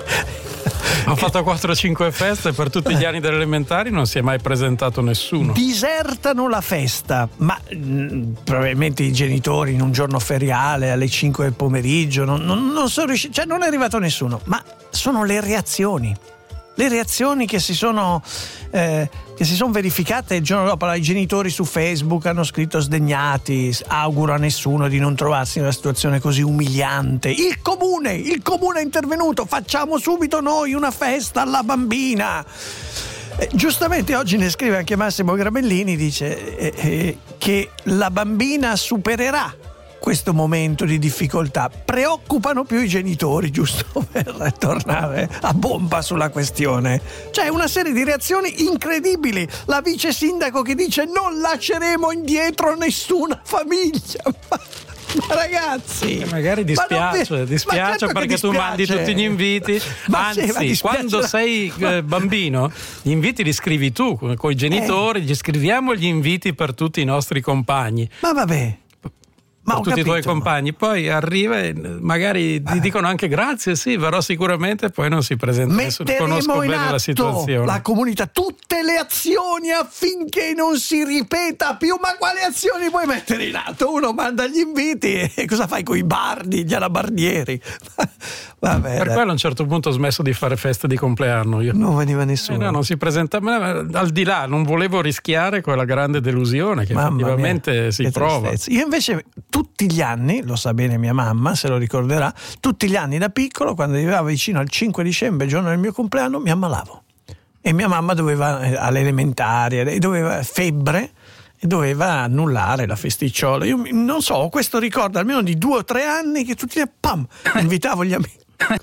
Speaker 5: Ho fatto quattro cinque feste per tutti gli anni delle elementari, non si è mai presentato nessuno.
Speaker 4: Disertano la festa, ma mh, probabilmente i genitori in un giorno feriale alle cinque del pomeriggio non, non, non sono riusciti, cioè non è arrivato nessuno, ma sono le reazioni. Le reazioni che si sono eh, che si sono verificate il giorno dopo. I genitori su Facebook hanno scritto sdegnati, auguro a nessuno di non trovarsi in una situazione così umiliante. Il comune, il comune è intervenuto, facciamo subito noi una festa alla bambina. Eh, giustamente oggi ne scrive anche Massimo Gramellini, dice eh, eh, che la bambina supererà questo momento di difficoltà. Preoccupano più i genitori, giusto per tornare a bomba sulla questione. C'è una serie di reazioni incredibili. La vice sindaco che dice non lasceremo indietro nessuna famiglia. Ma, ma ragazzi,
Speaker 5: e magari dispiace,
Speaker 4: ma non,
Speaker 5: dispiace
Speaker 4: ma certo
Speaker 5: perché
Speaker 4: dispiace.
Speaker 5: tu mandi tutti gli inviti.
Speaker 4: Ma
Speaker 5: Anzi,
Speaker 4: sì, ma
Speaker 5: quando sei eh, bambino, gli inviti li scrivi tu con i genitori, gli scriviamo gli inviti per tutti i nostri compagni.
Speaker 4: Ma vabbè. Ma
Speaker 5: tutti
Speaker 4: capito,
Speaker 5: i tuoi compagni, poi arriva e magari ti dicono anche grazie, sì, verrò sicuramente, poi non si presenta nessuno. Conosco
Speaker 4: in
Speaker 5: bene
Speaker 4: atto
Speaker 5: la situazione.
Speaker 4: La comunità, tutte le azioni affinché non si ripeta più. Ma quali azioni puoi mettere in atto? Uno manda gli inviti e cosa fai con i bardi, gli alabardieri? Vabbè,
Speaker 5: per
Speaker 4: dai.
Speaker 5: quello a un certo punto ho smesso di fare feste di compleanno io.
Speaker 4: Non veniva nessuno.
Speaker 5: Eh no, non si presentava, al di là non volevo rischiare quella grande delusione che
Speaker 4: Mamma
Speaker 5: effettivamente
Speaker 4: mia,
Speaker 5: si
Speaker 4: che
Speaker 5: prova.
Speaker 4: tristezza. Io invece tutti gli anni, lo sa bene mia mamma, se lo ricorderà, tutti gli anni da piccolo, quando arrivava vicino al cinque dicembre, giorno del mio compleanno, mi ammalavo. E mia mamma doveva, alle elementari, doveva febbre e doveva annullare la festicciola. Io non so, ho questo ricordo almeno di due o tre anni che tutti pam, invitavo gli amici.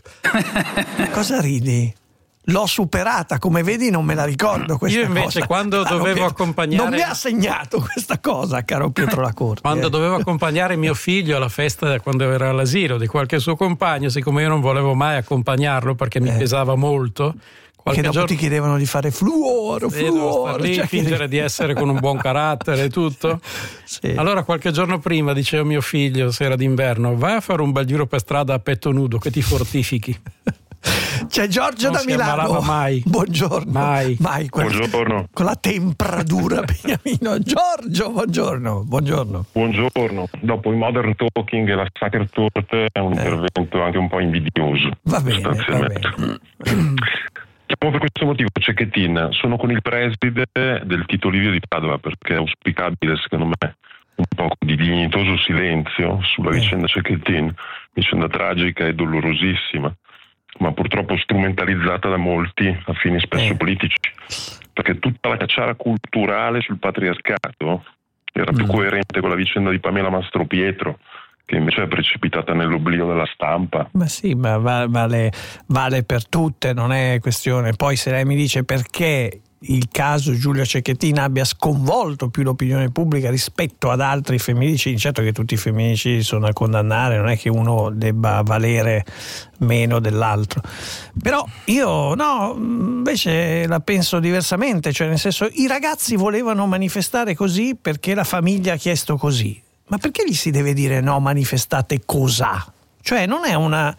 Speaker 4: Cosa ridi? L'ho superata, come vedi non me la ricordo questa
Speaker 5: Io invece
Speaker 4: cosa.
Speaker 5: quando
Speaker 4: Caro
Speaker 5: dovevo
Speaker 4: Pietro,
Speaker 5: accompagnare...
Speaker 4: non mi ha segnato questa cosa, caro Pietro Lacorte.
Speaker 5: Quando
Speaker 4: eh.
Speaker 5: dovevo accompagnare mio figlio alla festa quando era all'asilo di qualche suo compagno, siccome io non volevo mai accompagnarlo perché mi
Speaker 4: eh.
Speaker 5: pesava molto Qualche
Speaker 4: che dopo
Speaker 5: giorno...
Speaker 4: ti chiedevano di fare fluoro, fluoro,
Speaker 5: lì,
Speaker 4: cioè
Speaker 5: fingere
Speaker 4: che...
Speaker 5: di essere con un buon carattere e tutto.
Speaker 4: Sì.
Speaker 5: Allora qualche giorno prima diceva mio figlio, se era d'inverno, vai a fare un bel giro per strada a petto nudo che ti fortifichi.
Speaker 4: C'è Giorgio
Speaker 5: non
Speaker 4: da
Speaker 5: si
Speaker 4: Milano.
Speaker 5: Mai.
Speaker 4: Buongiorno.
Speaker 5: Mai.
Speaker 4: mai quel...
Speaker 12: Buongiorno.
Speaker 4: Con la temperatura, Beniamino. Giorgio, buongiorno. Buongiorno.
Speaker 1: Buongiorno. Dopo il Modern Talking e la Sucker Talk è un eh. intervento anche un po' invidioso.
Speaker 4: Va bene, va bene.
Speaker 1: Chiamo per questo motivo Cecchettin. Sono con il preside del Tito Livio di Padova perché è auspicabile, secondo me, un po' di dignitoso silenzio sulla eh. vicenda Cecchettin, vicenda tragica e dolorosissima, ma purtroppo strumentalizzata da molti a fini spesso eh. politici, perché tutta la cacciara culturale sul patriarcato era più mm. coerente con la vicenda di Pamela Mastropietro, che invece è precipitata nell'oblio della stampa.
Speaker 4: Ma sì, ma vale, vale per tutte, non è questione. Poi se lei mi dice perché il caso Giulia Cecchettin abbia sconvolto più l'opinione pubblica rispetto ad altri femminicidi, certo che tutti i femminicidi sono da condannare, non è che uno debba valere meno dell'altro, però io no, invece la penso diversamente, cioè nel senso, i ragazzi volevano manifestare così perché la famiglia ha chiesto così, ma perché gli si deve dire no, manifestate cos'ha? Cioè non è una,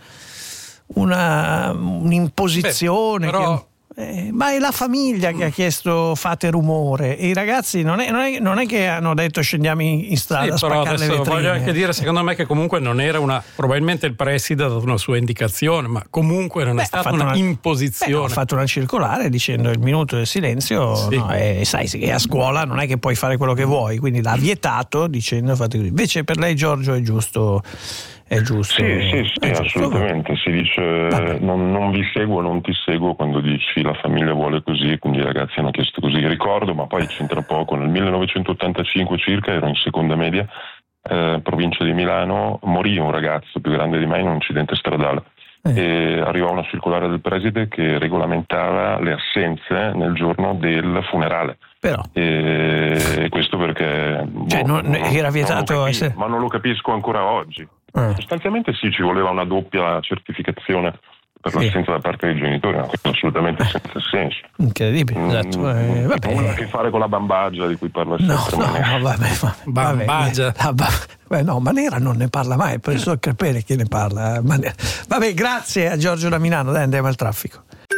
Speaker 4: una un'imposizione. Beh, però... che... Eh, ma è la famiglia che ha chiesto fate rumore e i ragazzi non è, non è, non è che hanno detto scendiamo in, in strada
Speaker 5: sì,
Speaker 4: a spaccare le vetrine.
Speaker 5: Voglio anche dire, secondo me, che comunque non era una, probabilmente il preside ha dato una sua indicazione, ma comunque non beh, è stata una, una imposizione.
Speaker 4: Beh, ha fatto una circolare dicendo il minuto del silenzio, sì. no, e sai che a scuola non è che puoi fare quello che vuoi, quindi l'ha vietato dicendo fate così. Invece per lei, Giorgio, è giusto. È giusto?
Speaker 1: Sì, sì, sì, assolutamente. Si dice non, non vi seguo, non ti seguo quando dici la famiglia vuole così, quindi i ragazzi hanno chiesto così. Ricordo, ma poi c'entra poco, nel millenovecentottantacinque circa, ero in seconda media, eh, provincia di Milano, morì un ragazzo più grande di me in un incidente stradale. Eh. E arrivò una circolare del preside che regolamentava le assenze nel giorno del funerale.
Speaker 4: Però.
Speaker 1: E questo perché
Speaker 4: cioè,
Speaker 1: boh,
Speaker 4: non, non, era vietato
Speaker 1: non
Speaker 4: essere...
Speaker 1: ma non lo capisco ancora oggi. Eh. Sostanzialmente sì, ci voleva una doppia certificazione per sì. l'assenza da parte dei genitori, ma questo assolutamente senza senso.
Speaker 4: Incredibile, mm, esatto. Eh, vabbè.
Speaker 1: Non ha a che fare con la bambaggia di cui parla
Speaker 4: no,
Speaker 1: sempre.
Speaker 4: No, no, vabbè, vabbè,
Speaker 5: bambaggia.
Speaker 4: Vabbè, beh, no, Manera non ne parla mai, il professor Crepere che ne parla. Manera. Vabbè, grazie a Giorgio da Milano, dai, andiamo al traffico.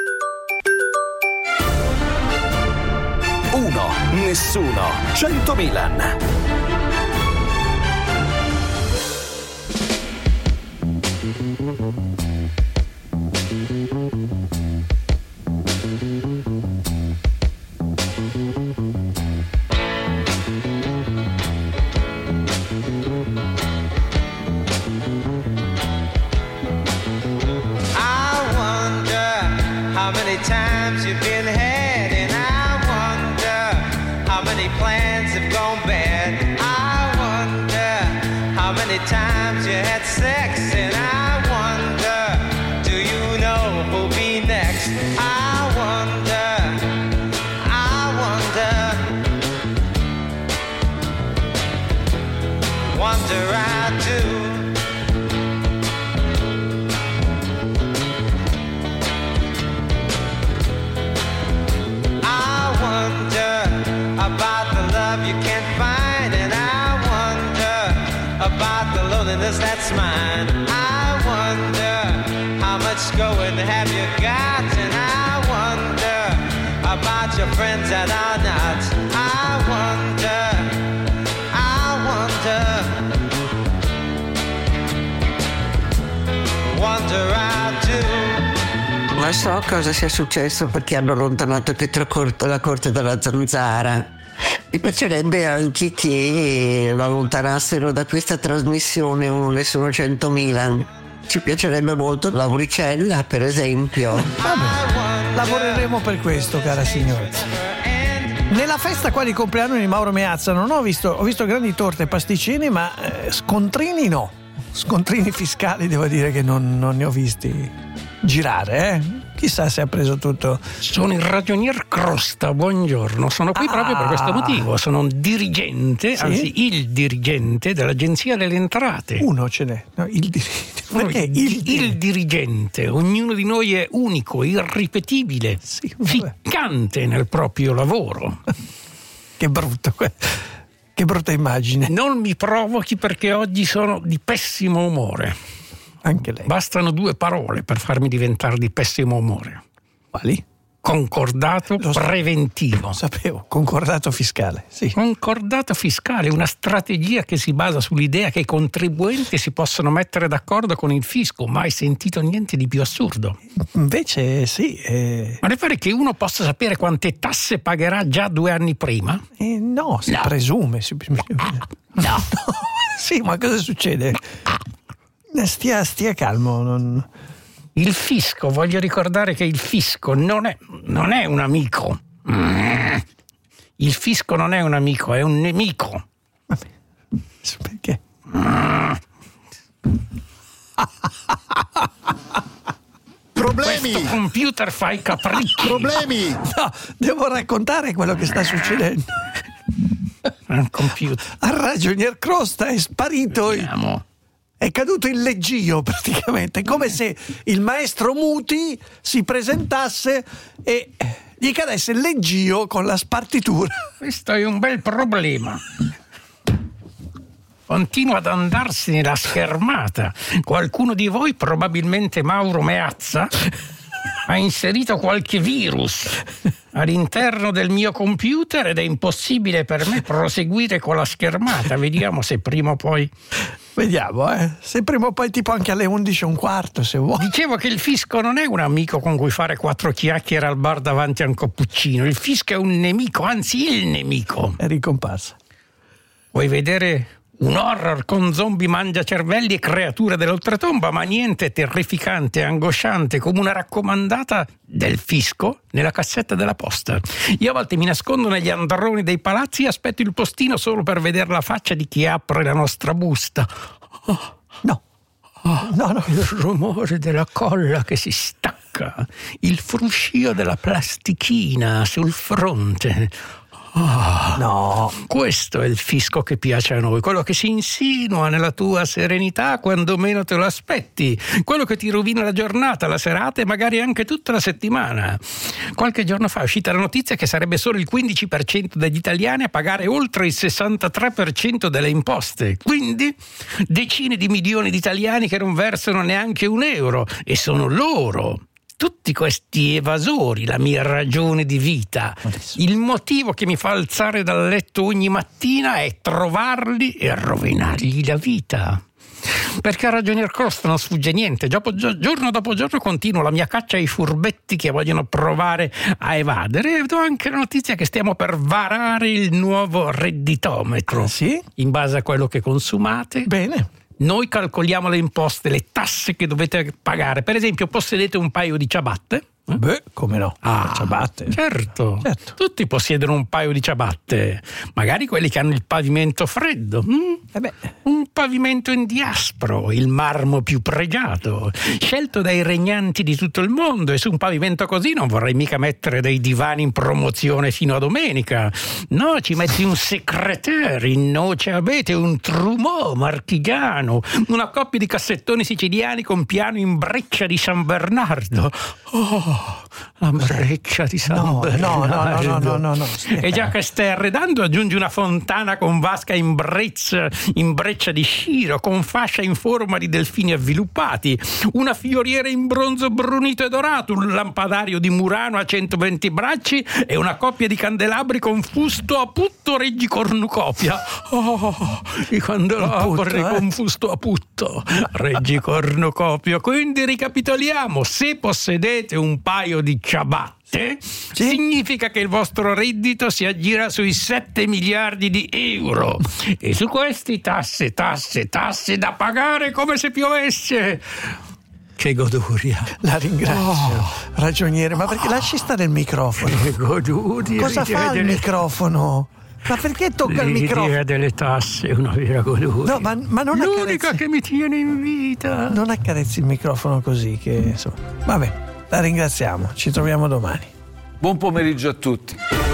Speaker 3: Uno, nessuno, cento Milan.
Speaker 22: How many times you've been had, and I wonder how many plans have gone bad. I wonder how many times you had sex, and I wonder, do you know who'll be next? I wonder, I wonder, wonder I do. About the love you can't find, and I wonder about the loneliness that's mine. I wonder how much going have you got, and I wonder about your friends that are not. I wonder, I wonder, wonder I do.
Speaker 23: Ma so cosa sia successo perché hanno allontanato Pietro Corto dalla corte della Zanzara. Mi piacerebbe anche che lo allontanassero da questa trasmissione Uno Nessuno cento Milan. Ci piacerebbe molto Lauricella, per esempio.
Speaker 4: Vabbè, lavoreremo per questo, cara signora. Nella festa qua di compleanno di Mauro Meazza non ho visto, ho visto grandi torte e pasticcini, ma eh, scontrini no. Scontrini fiscali devo dire che non, non ne ho visti girare, eh? Chissà se ha preso tutto.
Speaker 5: Sono il ragionier Crosta, buongiorno. Sono qui ah. proprio per questo motivo. Sono un dirigente, sì? anzi il dirigente dell'Agenzia delle Entrate.
Speaker 4: Uno ce n'è, no, il dirigente.
Speaker 5: Perché il, il dirigente, ognuno di noi è unico, irripetibile, sì, ficcante nel proprio lavoro.
Speaker 4: Che brutto, che brutta immagine.
Speaker 5: Non mi provochi perché oggi sono di pessimo umore.
Speaker 4: Anche lei.
Speaker 5: Bastano due parole per farmi diventare di pessimo umore.
Speaker 4: Quali?
Speaker 5: Concordato
Speaker 4: Lo so,
Speaker 5: preventivo.
Speaker 4: Lo sapevo, concordato fiscale, sì.
Speaker 5: Concordato fiscale, una strategia che si basa sull'idea che i contribuenti si possono mettere d'accordo con il fisco. Mai sentito niente di più assurdo.
Speaker 4: Invece sì. Eh...
Speaker 5: Ma le pare che uno possa sapere quante tasse pagherà già due anni prima?
Speaker 4: Eh, no, si
Speaker 5: no.
Speaker 4: presume. Si...
Speaker 5: No. no.
Speaker 4: Sì, ma cosa succede? Stia, stia calmo, non...
Speaker 5: Il fisco, voglio ricordare che il fisco non è, non è un amico. Il fisco non è un amico, è un nemico.
Speaker 4: Perché?
Speaker 2: Problemi!
Speaker 5: Questo computer fa i capricci.
Speaker 2: Problemi!
Speaker 4: No, devo raccontare quello che sta succedendo.
Speaker 5: Un computer.
Speaker 4: A Ragionier Crosta è sparito.
Speaker 5: Vediamo.
Speaker 4: È caduto il leggio praticamente, come se il maestro Muti si presentasse e gli cadesse il leggio con la spartitura.
Speaker 5: Questo è un bel problema. Continua ad andarsene la schermata. Qualcuno di voi, probabilmente Mauro Meazza, ha inserito qualche virus all'interno del mio computer ed è impossibile per me proseguire con la schermata. Vediamo se prima o poi...
Speaker 4: Vediamo, eh. Se prima o poi tipo anche alle undici e un quarto, se vuoi.
Speaker 5: Dicevo che il fisco non è un amico con cui fare quattro chiacchiere al bar davanti a un cappuccino. Il fisco è un nemico, anzi il nemico.
Speaker 4: È ricomparsa.
Speaker 5: Vuoi vedere un horror con zombie mangiacervelli e creature dell'oltretomba, ma niente terrificante e angosciante come una raccomandata del fisco nella cassetta della posta. Io a volte mi nascondo negli androni dei palazzi e aspetto il postino solo per vedere la faccia di chi apre la nostra busta.
Speaker 4: Oh, no. Oh, no, no.
Speaker 5: Il rumore della colla che si stacca, il fruscio della plastichina sul fronte. Oh,
Speaker 4: no,
Speaker 5: questo è il fisco che piace a noi, quello che si insinua nella tua serenità quando meno te lo aspetti, quello che ti rovina la giornata, la serata e magari anche tutta la settimana. Qualche giorno fa è uscita la notizia che sarebbe solo il quindici per cento degli italiani a pagare oltre il sessantatré per cento delle imposte, quindi decine di milioni di italiani che non versano neanche un euro, e sono loro, tutti questi evasori, la mia ragione di vita. Il motivo che mi fa alzare dal letto ogni mattina è trovarli e rovinargli la vita. Perché a Ragionier Crosta non sfugge niente. Giorno dopo giorno continuo la mia caccia ai furbetti che vogliono provare a evadere, e do anche la notizia che stiamo per varare il nuovo redditometro.
Speaker 4: Ah, sì?
Speaker 5: In base a quello che consumate.
Speaker 4: Bene.
Speaker 5: Noi calcoliamo le imposte, le tasse che dovete pagare. Per esempio, possedete un paio di ciabatte?
Speaker 4: Eh? Beh, come no?
Speaker 5: Ah,
Speaker 4: ciabatte.
Speaker 5: Certo.
Speaker 4: certo.
Speaker 5: Tutti possiedono un paio di ciabatte. Magari quelli che hanno il pavimento freddo. Mm?
Speaker 4: Eh beh.
Speaker 5: Un pavimento in diaspro, il marmo più pregiato, scelto dai regnanti di tutto il mondo. E su un pavimento così non vorrei mica mettere dei divani in promozione fino a domenica. No, ci metti un secrétaire in noce abete, un trumeau marchigiano, una coppia di cassettoni siciliani con piano in breccia di San Bernardo. Oh, la breccia di San
Speaker 4: no,
Speaker 5: Bernardo.
Speaker 4: No, no, no, no, no, no.
Speaker 5: E già che stai arredando, aggiungi una fontana con vasca in breccia, in breccia di sciro, con fascia in forma di delfini avviluppati, una fioriera in bronzo brunito e dorato, un lampadario di Murano a centoventi bracci e una coppia di candelabri con fusto a putto reggi cornucopia. Oh, i candelabri
Speaker 4: eh?
Speaker 5: con fusto a putto reggi cornucopia. Quindi ricapitoliamo: se possedete un paio di ciabatte, sì? Significa che il vostro reddito si aggira sui sette miliardi di euro, e su questi tasse, tasse, tasse da pagare come se piovesse. Che goduria.
Speaker 4: La ringrazio, oh. Ragioniere, ma perché lasci stare il microfono?
Speaker 5: Che goduria.
Speaker 4: Cosa fa il delle... microfono? Ma perché tocca il microfono?
Speaker 5: L'idea delle tasse è una vera goduria.
Speaker 4: No, ma, ma non
Speaker 5: l'unica
Speaker 4: accarezzi...
Speaker 5: che mi tiene in vita.
Speaker 4: Non accarezzi il microfono così, che insomma. Vabbè, la ringraziamo, ci troviamo domani.
Speaker 8: Buon pomeriggio a tutti.